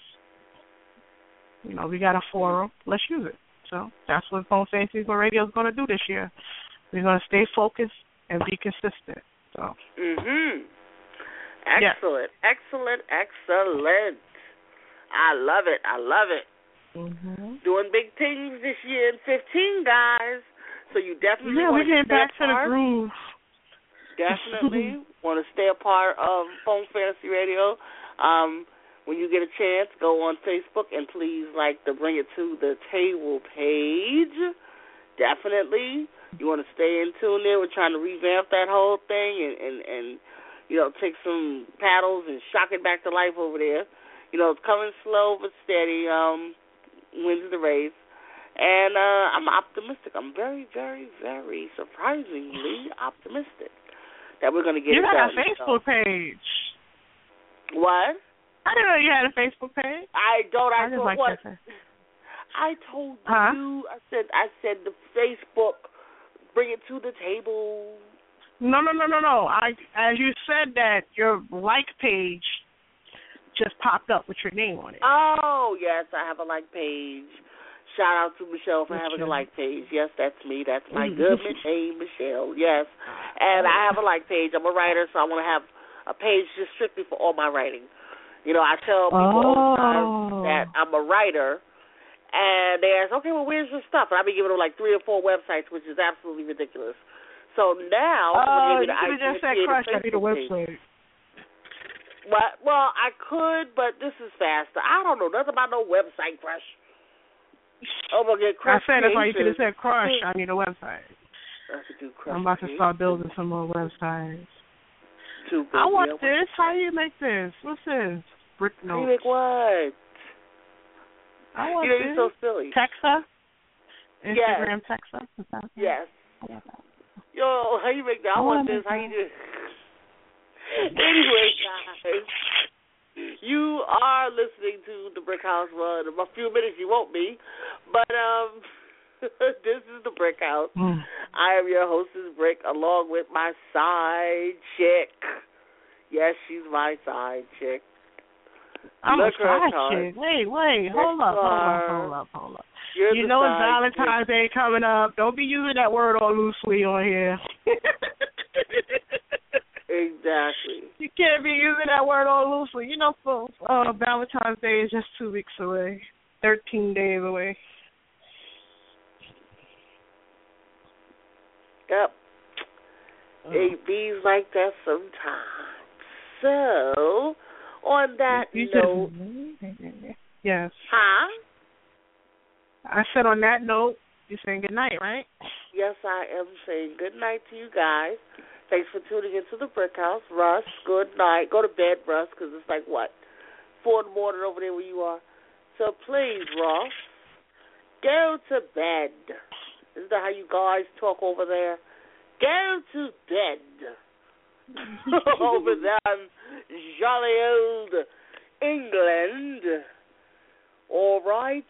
You know, we got a forum. Let's use it. So that's what Phone Saying People Radio is going to do this year. We're going to stay focused and be consistent. So. Mhm. Excellent, yeah. excellent, excellent. I love it. I love it. Mm-hmm. Doing big things this year in fifteen, guys. So you definitely yeah, want we to get stay back a part. to the groove. Definitely want to stay a part of Phone Fantasy Radio. Um, when you get a chance, go on Facebook and please like the Bring It to the Table page. Definitely. You want to stay in tune there. We're trying to revamp that whole thing and, and, and you know, take some paddles and shock it back to life over there. You know, it's coming slow but steady. Um, wins the race. And uh, I'm optimistic. I'm very, very, very surprisingly optimistic that we're going to get you it done. You got a Facebook so. page. What? I didn't know you had a Facebook page. I don't. I, I told like what? That. I told huh? you. I said. I said the Facebook. Bring it to the table. No, no, no, no, no. I, as you said that, your like page just popped up with your name on it. Oh, yes, I have a like page. Shout out to Michelle for having a like page. Yes, that's me. That's my good name, Michelle. Yes. And I have a like page. I'm a writer, so I want to have a page just strictly for all my writing. You know, I tell people oh. all the time that I'm a writer, and they ask, okay, well, where's your stuff? And I've been giving them like three or four websites, which is absolutely ridiculous. So now, oh, I'm going to give you the you just said crush. I need a website. But, well, I could, but this is faster. I don't know nothing about no website, Crush. Oh, we'll get Crush. I said that's why you could have said Crush. I need a website. I could do Crush. I'm about to start building some more websites. Too I want this. How do you make this? What's this? Brick notes. How do you make what? I want you know, this. You're so silly. Texa? Instagram yes. Texa? Yes. Yo, how you make that? I, I want this. How you do it? Anyway, guys, you are listening to the Brick House. Well, in a few minutes you won't be, but um, this is the Brick House. Mm. I am your hostess, Brick, along with my side chick. Yes, she's my side chick. I'm Look a side chick. Wait, wait, hold up, hold up, hold up, hold up. You're you know it's Valentine's Day coming up. Don't be using that word all loosely on here. Exactly. You can't be using that word all loosely. You know, folks, uh, Valentine's Day is just two weeks away, thirteen days away. Yep. Oh. It be like that sometimes. So, on that you note. Just, yes. Huh? I said on that note, you're saying good night, right? Yes, I am saying good night to you guys. Thanks for tuning into the Brick House. Russ, good night. Go to bed, Russ, because it's like, what, four in the morning over there where you are. So please, Ross, go to bed. Isn't that how you guys talk over there? Go to bed. Over there in jolly old England. All right?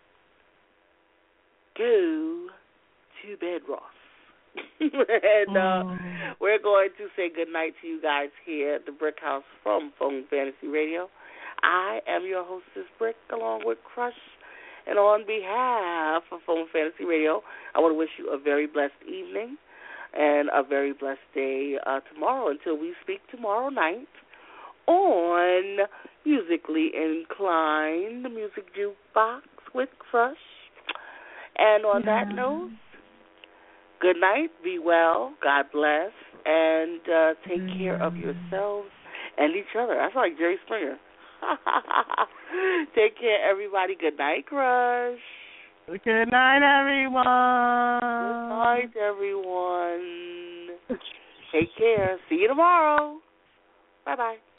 Go to bed, Ross. and uh, mm. we're going to say good night to you guys here at the Brick House from Phone Fantasy Radio. I am your hostess, Brick, along with Crush. And on behalf of Phone Fantasy Radio, I want to wish you a very blessed evening and a very blessed day uh, tomorrow until we speak tomorrow night on Musically Inclined, the Music Jukebox with Crush. And on yeah. that note, good night, be well, God bless, and uh, take mm. care of yourselves and each other. That's like Jerry Springer. Take care, everybody. Good night, Crush. Good night, everyone. Good night, everyone. Take care. See you tomorrow. Bye-bye.